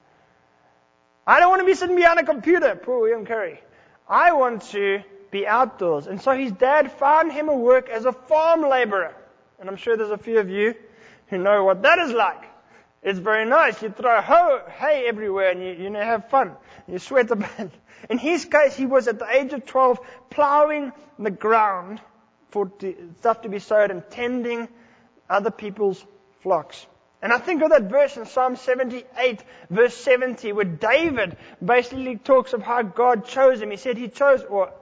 I don't want to be sitting behind a computer. Poor William Carey. I want to be outdoors. And so his dad found him a work as a farm laborer. And I'm sure there's a few of you who know what that is like. It's very nice. You throw hay everywhere and you have fun. You sweat a bit. In his case, he was at the age of 12 plowing the ground for stuff to be sowed and tending other people's flocks. And I think of that verse in Psalm 78, verse 70, where David basically talks of how God chose him. He said he chose,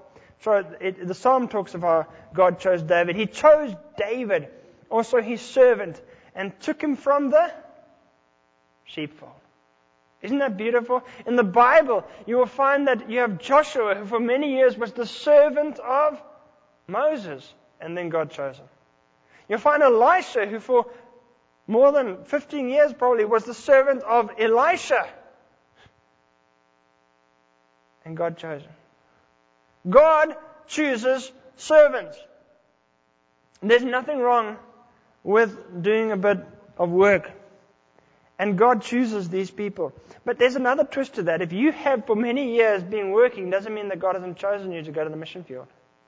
the Psalm talks of how God chose David. He chose David, also his servant, and took him from the sheepfold. Isn't that beautiful? In the Bible, you will find that you have Joshua, who for many years was the servant of Moses, and then God chose him. You'll find Elisha, who for more than 15 years probably was the servant of Elisha, and God chose him. God chooses servants. There's nothing wrong with doing a bit of work. And God chooses these people. But there's another twist to that. If you have for many years been working, doesn't mean that God hasn't chosen you to go to the mission field.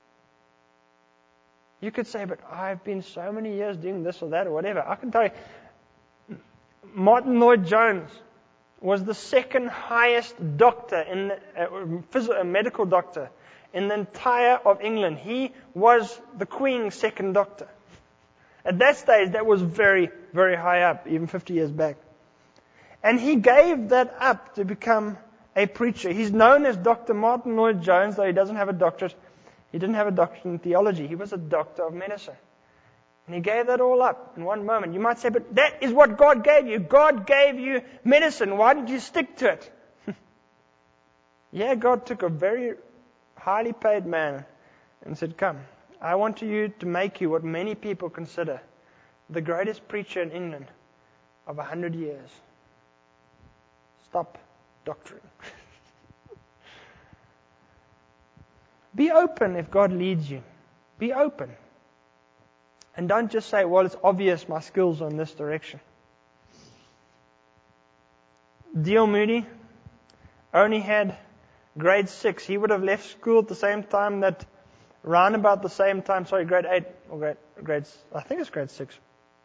You could say, but I've been so many years doing this or that or whatever. I can tell you, Martin Lloyd-Jones was the second highest doctor, a medical doctor, in the entire of England. He was the Queen's second doctor. At that stage, that was very, very high up, even 50 years back. And he gave that up to become a preacher. He's known as Dr. Martin Lloyd-Jones, though he doesn't have a doctorate. He didn't have a doctorate in theology. He was a doctor of medicine. And he gave that all up in one moment. You might say, but that is what God gave you. God gave you medicine. Why did you stick to it? Yeah, God took a very highly paid man and said, come, I want you to make you what many people consider the greatest preacher in England of 100 years. Stop doctoring. Be open if God leads you. Be open. And don't just say, well, it's obvious my skills are in this direction. D.L. Moody only had grade 6. He would have left school at the same time that, round about the same time, grade 8, or I think it's grade 6.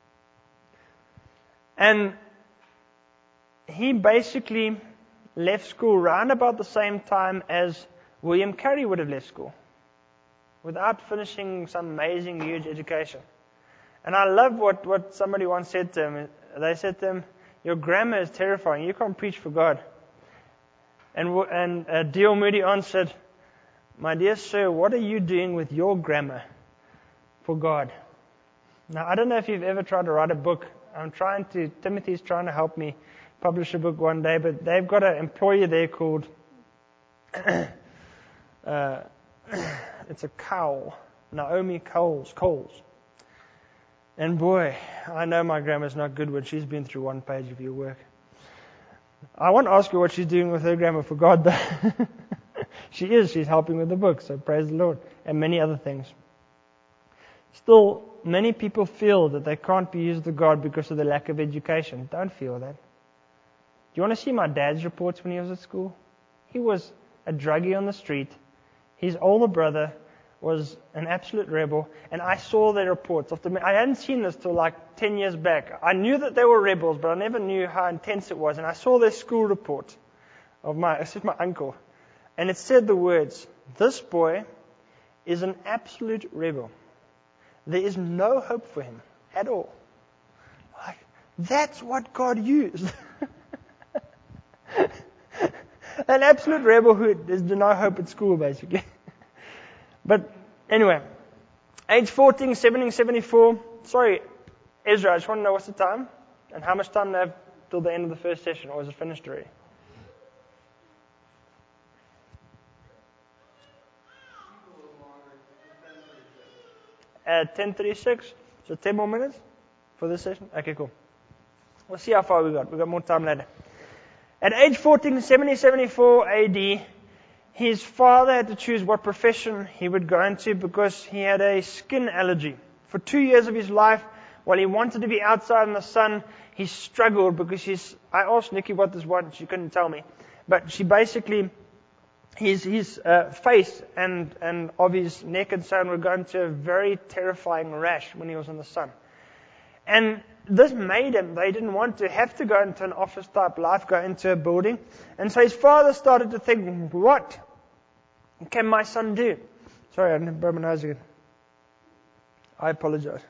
And he basically left school round about the same time as William Carey would have left school, without finishing some amazing, huge education. And I love what somebody once said to him. They said to him, your grammar is terrifying. You can't preach for God. And D.L. Moody answered, my dear sir, what are you doing with your grammar for God? Now, I don't know if you've ever tried to write a book. Timothy's trying to help me publish a book one day, but they've got an employer there called, it's a Cowell, Naomi Coles. And boy, I know my grammar's not good when she's been through one page of your work. I won't ask her what she's doing with her grammar for God, though. She's helping with the book, so praise the Lord, and many other things. Still, many people feel that they can't be used to God because of the lack of education. Don't feel that. Do you want to see my dad's reports when he was at school? He was a druggie on the street. His older brother was an absolute rebel, and I saw their reports. I hadn't seen this till like 10 years back. I knew that they were rebels, but I never knew how intense it was. And I saw their school report of my uncle, and it said the words, this boy is an absolute rebel. There is no hope for him at all. Like, that's what God used. An absolute rebel who has no hope at school, basically. But anyway, age 14, 17, 74. Sorry, Ezra, I just want to know what's the time and how much time do I have till the end of the first session, or is it finished already? At 10:36, so 10 more minutes for this session. Okay, cool. We'll see how far we got. We got more time later. At age 14, 74 AD, his father had to choose what profession he would go into because he had a skin allergy. For 2 years of his life, while he wanted to be outside in the sun, he struggled because I asked Nikki what this was, she couldn't tell me. But she basically, his face and of his neck and so on were going to a very terrifying rash when he was in the sun. And this made him, they didn't want to have to go into an office type life, go into a building. And so his father started to think, what can my son do? Sorry, I didn't burn my nose again. I apologize.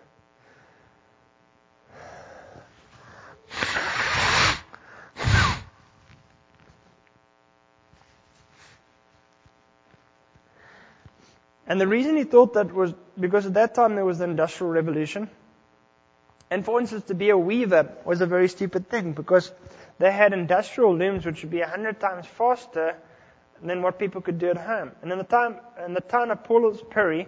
And the reason he thought that was because at that time there was the Industrial Revolution. And for instance, to be a weaver was a very stupid thing because they had industrial looms which would be 100 times faster than what people could do at home. And in the town of Paul's Perry,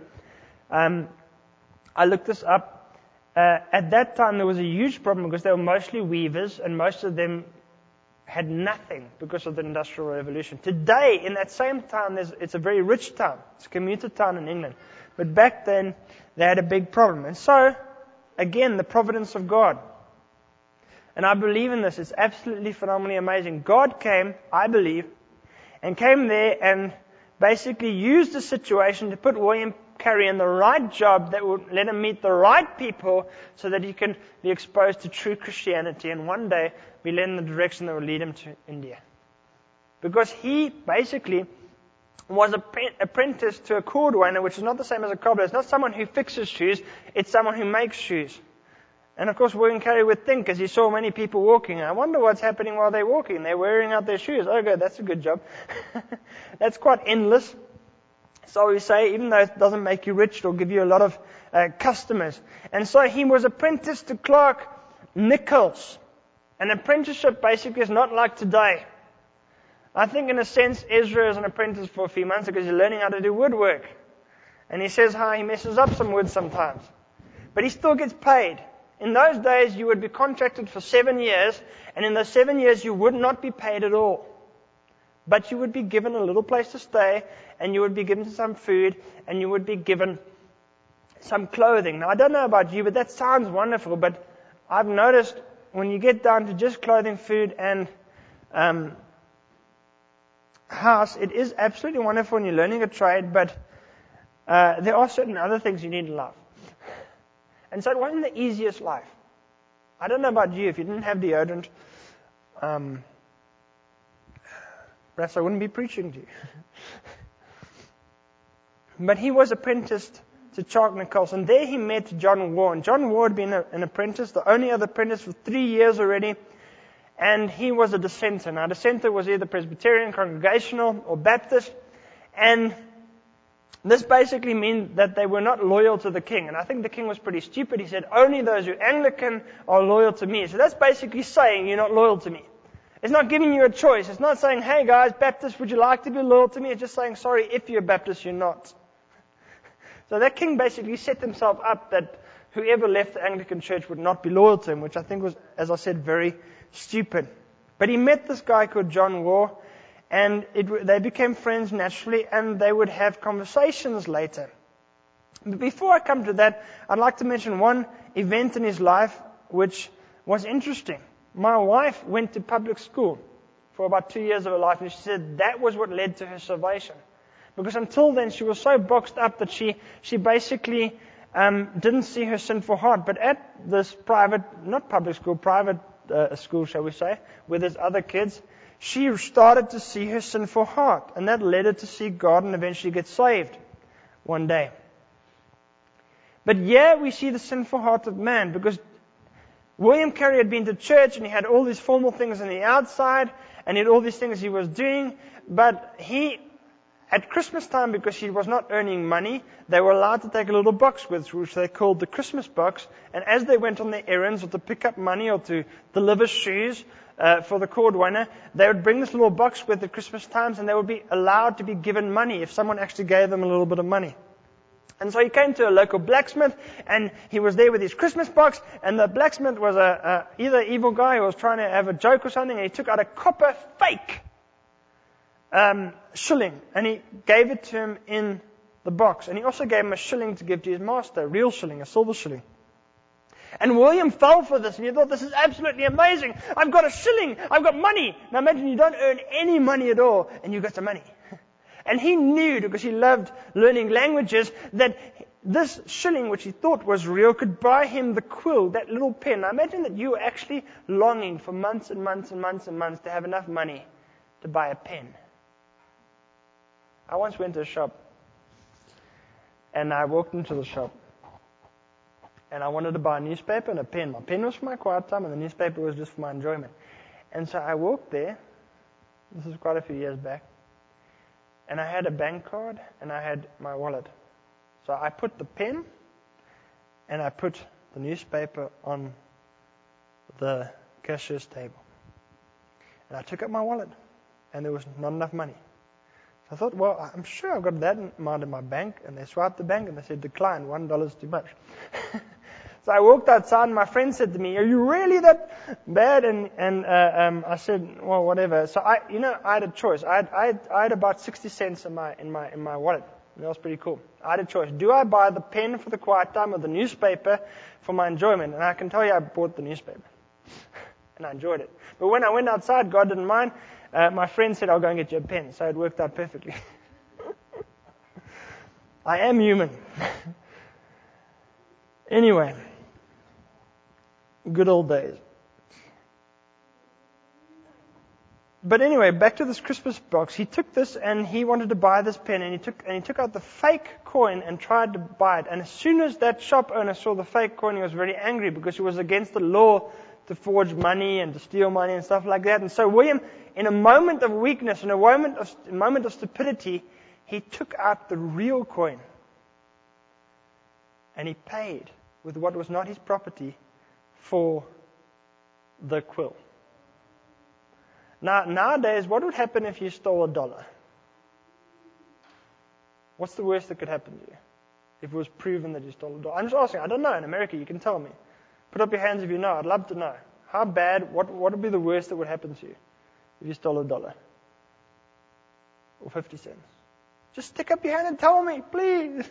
I looked this up. At that time, there was a huge problem because they were mostly weavers, and most of them had nothing because of the Industrial Revolution. Today, in that same town, it's a very rich town. It's a commuter town in England. But back then, they had a big problem. And so, again, the providence of God. And I believe in this. It's absolutely phenomenally amazing. God came, I believe, and came there and basically used the situation to put William Carey in the right job that would let him meet the right people so that he can be exposed to true Christianity and one day be led in the direction that will lead him to India. Because he basically was apprenticed to a cordwainer, which is not the same as a cobbler. It's not someone who fixes shoes, it's someone who makes shoes. And of course, William Carey would think, as he saw many people walking, I wonder what's happening while they're walking. They're wearing out their shoes. Oh, good, that's a good job. That's quite endless. So we say, even though it doesn't make you rich, it'll give you a lot of customers. And so he was apprenticed to Clark Nichols. An apprenticeship basically is not like today. I think in a sense, Ezra is an apprentice for a few months because he's learning how to do woodwork. And he says how he messes up some wood sometimes. But he still gets paid. In those days, you would be contracted for 7 years, and in those 7 years, you would not be paid at all. But you would be given a little place to stay, and you would be given some food, and you would be given some clothing. Now, I don't know about you, but that sounds wonderful, but I've noticed when you get down to just clothing, food, and house, it is absolutely wonderful when you're learning a trade, but there are certain other things you need in life. And so it wasn't the easiest life. I don't know about you, if you didn't have deodorant, perhaps I wouldn't be preaching to you. But he was apprenticed to Clark Nichols, and there he met John Ward. John Ward had been an apprentice, the only other apprentice for 3 years already, and he was a dissenter. Now, dissenter was either Presbyterian, Congregational, or Baptist, and this basically meant that they were not loyal to the king. And I think the king was pretty stupid. He said, only those who are Anglican are loyal to me. So that's basically saying you're not loyal to me. It's not giving you a choice. It's not saying, hey guys, Baptist, would you like to be loyal to me? It's just saying, sorry, if you're Baptist, you're not. So that king basically set himself up that whoever left the Anglican church would not be loyal to him, which I think was, as I said, very stupid. But he met this guy called John Ward, and they became friends naturally, and they would have conversations later. But before I come to that, I'd like to mention one event in his life which was interesting. My wife went to public school for about 2 years of her life, and she said that was what led to her salvation. Because until then, she was so boxed up that she basically didn't see her sinful heart. But at this private, not public school, private school, shall we say, where there's other kids, she started to see her sinful heart, and that led her to see God and eventually get saved one day. But here we see the sinful heart of man, because William Carey had been to church and he had all these formal things on the outside, and he had all these things he was doing, but at Christmas time, because he was not earning money, they were allowed to take a little box with, which they called the Christmas box, and as they went on their errands or to pick up money or to deliver shoes, for the cordwainer, they would bring this little box with at Christmas times, and they would be allowed to be given money if someone actually gave them a little bit of money. And so he came to a local blacksmith, and he was there with his Christmas box, and the blacksmith was either evil guy who was trying to have a joke or something, and he took out a copper fake shilling, and he gave it to him in the box. And he also gave him a shilling to give to his master, a real shilling, a silver shilling. And William fell for this, and he thought, this is absolutely amazing. I've got a shilling. I've got money. Now imagine you don't earn any money at all, and you've got some money. And he knew, because he loved learning languages, that this shilling, which he thought was real, could buy him the quill, that little pen. Now imagine that you were actually longing for months and months and months and months to have enough money to buy a pen. I once went to a shop, and I walked into the shop, and I wanted to buy a newspaper and a pen. My pen was for my quiet time, and the newspaper was just for my enjoyment. And so I walked there. This is quite a few years back. And I had a bank card, and I had my wallet. So I put the pen, and I put the newspaper on the cashier's table. And I took out my wallet, and there was not enough money. I thought, well, I'm sure I've got that amount in my bank. And they swiped the bank, and they said, decline, $1 is too much. So I walked outside, and my friend said to me, are you really that bad? And I said, well, whatever. So I had a choice. I had about 60 cents in my wallet. And that was pretty cool. I had a choice. Do I buy the pen for the quiet time or the newspaper for my enjoyment? And I can tell you I bought the newspaper. And I enjoyed it. But when I went outside, God didn't mind. My friend said, I'll go and get you a pen. So it worked out perfectly. I am human. Anyway. Good old days. But anyway, back to this Christmas box. He took this and he wanted to buy this pen, and he took out the fake coin and tried to buy it. And as soon as that shop owner saw the fake coin, he was very angry because it was against the law to forge money and to steal money and stuff like that. And so William, in a moment of weakness, in a moment of stupidity, he took out the real coin. And he paid with what was not his property for the quill. Now, nowadays, what would happen if you stole $1? What's the worst that could happen to you if it was proven that you stole $1? I'm just asking. I don't know. In America, you can tell me. Put up your hands if you know. I'd love to know. How bad, what would be the worst that would happen to you if you stole $1? Or 50 cents? Just stick up your hand and tell me, please.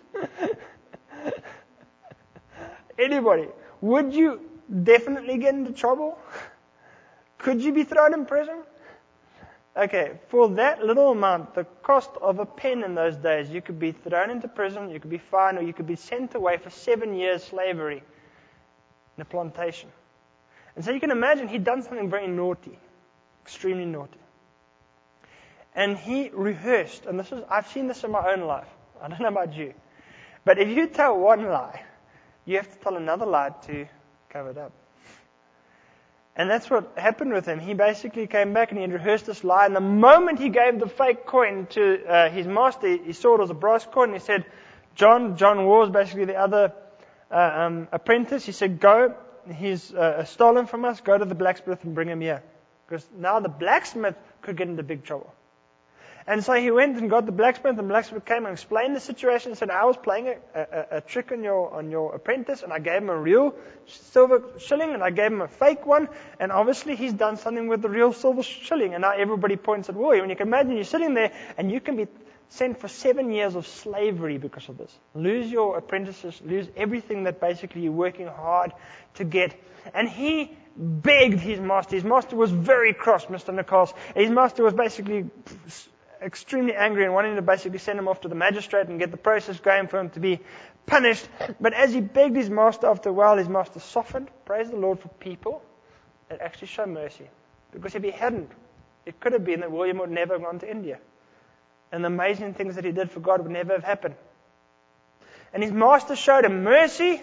Anybody. Would you definitely get into trouble? Could you be thrown in prison? Okay, for that little amount, the cost of a pen in those days, you could be thrown into prison, you could be fined, or you could be sent away for 7 years slavery in a plantation. And so you can imagine he'd done something very naughty, extremely naughty. And he rehearsed, and I've seen this in my own life. I don't know about you. But if you tell one lie, you have to tell another lie to cover it up. And that's what happened with him. He basically came back and he had rehearsed this lie. And the moment he gave the fake coin to his master, he saw it was a brass coin. And he said, John was basically the other apprentice. He said, go. He's stolen from us. Go to the blacksmith and bring him here. Because now the blacksmith could get into big trouble. And so he went and got the blacksmith, and the blacksmith came and explained the situation and said, I was playing a trick on your apprentice, and I gave him a real silver shilling, and I gave him a fake one, and obviously he's done something with the real silver shilling. And now everybody points at William. And you can imagine you're sitting there, and you can be sent for 7 years of slavery because of this. Lose your apprentices, lose everything that basically you're working hard to get. And he begged his master. His master was very cross, Mr. Nichols. His master was basically extremely angry and wanting to basically send him off to the magistrate and get the process going for him to be punished. But as he begged his master after a while, his master softened. Praise the Lord for people that actually show mercy. Because if he hadn't, it could have been that William would never have gone to India. And the amazing things that he did for God would never have happened. And his master showed him mercy,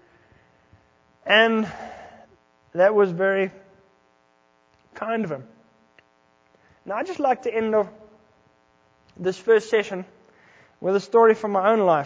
and that was very kind of him. Now I'd just like to end off this first session with a story from my own life.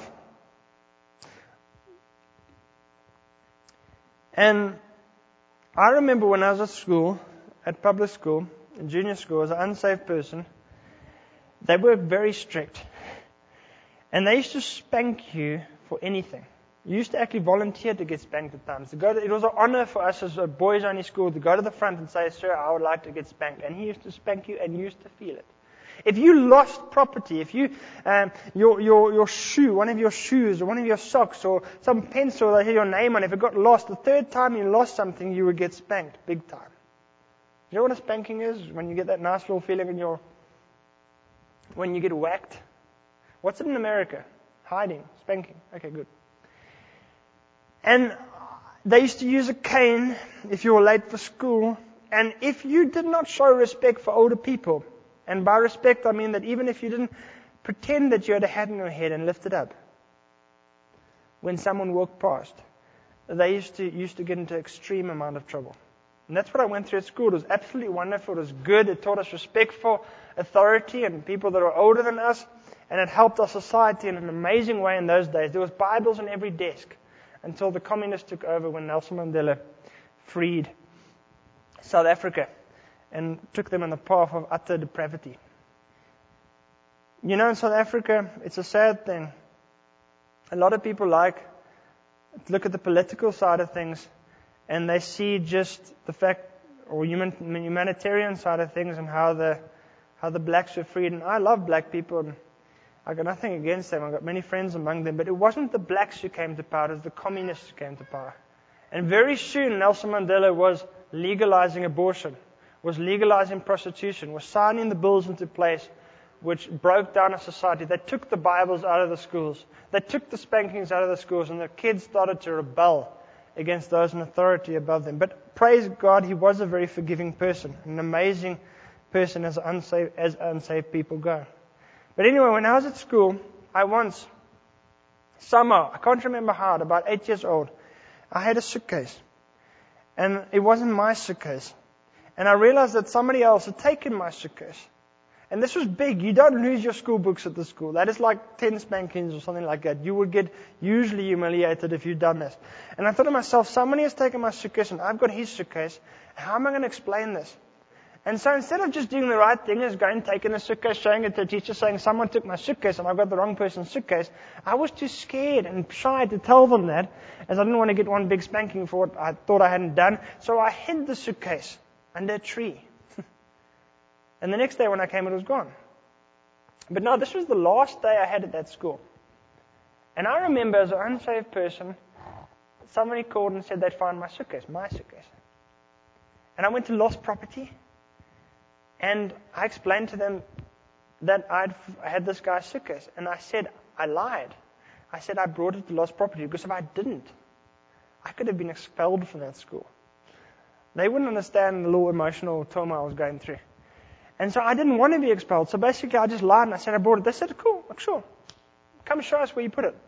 And I remember when I was at school, at public school, in junior school, as an unsaved person, they were very strict. And they used to spank you for anything. You used to actually volunteer to get spanked at times. It was an honor for us as a boys-only school to go to the front and say, sir, I would like to get spanked. And he used to spank you, and you used to feel it. If you lost property, if you your shoe, one of your shoes or one of your socks or some pencil that had your name on it, if it got lost, the third time you lost something, you would get spanked big time. You know what a spanking is? When you get that nice little feeling when you get whacked. What's it in America? Hiding, spanking. Okay, good. And they used to use a cane if you were late for school. And if you did not show respect for older people, and by respect I mean that even if you didn't pretend that you had a hat on your head and lift it up, when someone walked past, they used to get into extreme amount of trouble. And that's what I went through at school. It was absolutely wonderful. It was good. It taught us respect for authority and people that are older than us. And it helped our society in an amazing way in those days. There was Bibles on every desk until the communists took over when Nelson Mandela freed South Africa and took them on the path of utter depravity. You know, in South Africa, it's a sad thing. A lot of people look at the political side of things, and they see just the fact, or humanitarian side of things, and how the blacks were freed. And I love black people. And I got nothing against them. I got many friends among them. But it wasn't the blacks who came to power. It was the communists who came to power. And very soon, Nelson Mandela was legalizing abortion, was legalizing prostitution, was signing the bills into place which broke down a society. They took the Bibles out of the schools. They took the spankings out of the schools, and the kids started to rebel against those in authority above them. But praise God, he was a very forgiving person, an amazing person as unsaved people go. But anyway, when I was at school, I once, somehow, I can't remember how, at about 8 years old, I had a suitcase. And it wasn't my suitcase. And I realized that somebody else had taken my suitcase. And this was big. You don't lose your school books at the school. That is like 10 spankings or something like that. You would get usually humiliated if you'd done this. And I thought to myself, somebody has taken my suitcase and I've got his suitcase. How am I going to explain this? And so instead of just doing the right thing, as going, taking a suitcase, showing it to a teacher, saying someone took my suitcase and I've got the wrong person's suitcase, I was too scared and shy to tell them that, as I didn't want to get one big spanking for what I thought I hadn't done. So I hid the suitcase under a tree. And the next day when I came, it was gone. But no, this was the last day I had at that school. And I remember as an unsaved person, somebody called and said they'd found my suitcase. And I went to Lost Property. And I explained to them that I had this guy's suitcase. And I said, I lied. I said I brought it to Lost Property because if I didn't, I could have been expelled from that school. They wouldn't understand the little emotional turmoil I was going through. And so I didn't want to be expelled. So basically I just lied and I said I brought it. They said, cool, sure. Come show us where you put it.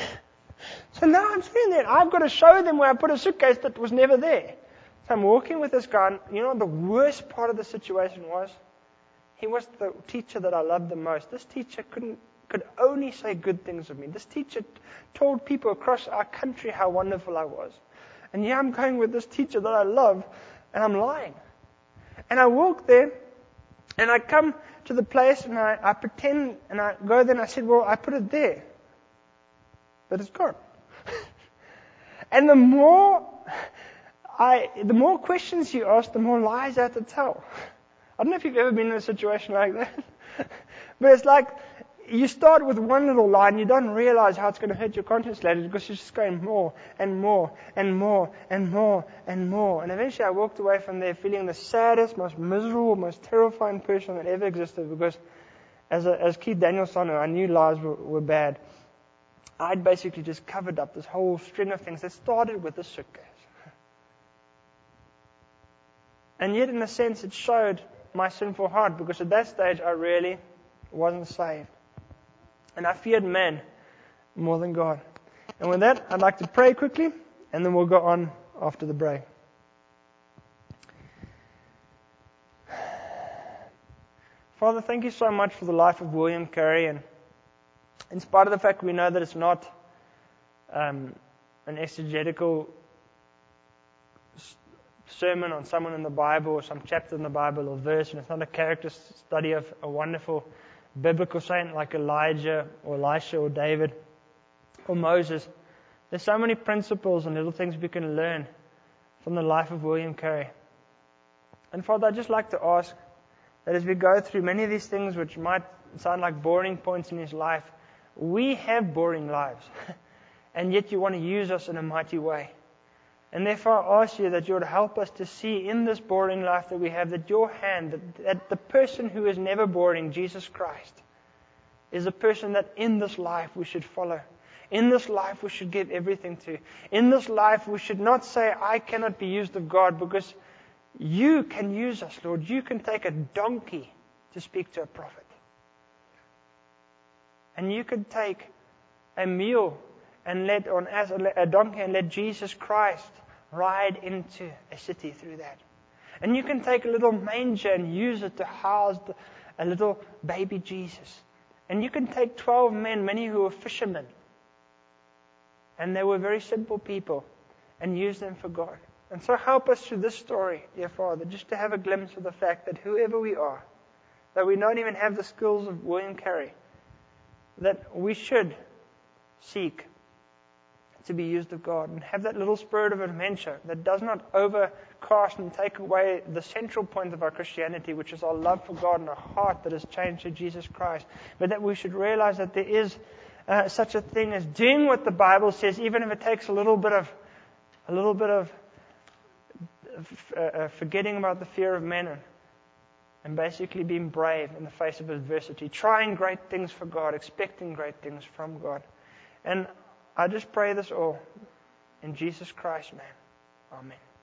So now I'm sitting there. I've got to show them where I put a suitcase that was never there. So I'm walking with this guy, and you know what the worst part of the situation was? He was the teacher that I loved the most. This teacher could only say good things of me. This teacher told people across our country how wonderful I was. And here I'm going with this teacher that I love, and I'm lying. And I walk there, and I come to the place, and I pretend, and I go there, and I said, well, I put it there. But it's gone. And the more questions you ask, the more lies I have to tell. I don't know if you've ever been in a situation like that. But it's like you start with one little lie and you don't realize how it's going to hurt your conscience later because you're just going more and more and more and more and more. And eventually I walked away from there feeling the saddest, most miserable, most terrifying person that ever existed because as Keith Daniels said, I knew lies were bad. I'd basically just covered up this whole string of things that started with the suitcase. And yet, in a sense, it showed my sinful heart because at that stage I really wasn't saved. And I feared man more than God. And with that, I'd like to pray quickly, and then we'll go on after the break. Father, thank you so much for the life of William Carey. And in spite of the fact we know that it's not an exegetical sermon on someone in the Bible or some chapter in the Bible or verse, and it's not a character study of a wonderful biblical saint like Elijah or Elisha or David or Moses. There's so many principles and little things we can learn from the life of William Carey. And Father, I'd just like to ask that as we go through many of these things which might sound like boring points in his life, we have boring lives, and yet you want to use us in a mighty way. And therefore I ask you that you would help us to see in this boring life that we have that your hand, that the person who is never boring, Jesus Christ, is a person that in this life we should follow. In this life we should give everything to. In this life we should not say, I cannot be used of God, because you can use us, Lord. You can take a donkey to speak to a prophet. And you could take a mule and a donkey and let Jesus Christ ride into a city through that. And you can take a little manger and use it to house a little baby Jesus. And you can take 12 men, many who were fishermen, and they were very simple people, and use them for God. And so help us through this story, dear Father, just to have a glimpse of the fact that whoever we are, that we don't even have the skills of William Carey, that we should seek to be used of God, and have that little spirit of adventure that does not overcast and take away the central point of our Christianity, which is our love for God and our heart that is changed to Jesus Christ. But that we should realize that there is such a thing as doing what the Bible says, even if it takes a little bit of forgetting about the fear of men and basically being brave in the face of adversity, trying great things for God, expecting great things from God. And I just pray this all in Jesus Christ's name. Amen.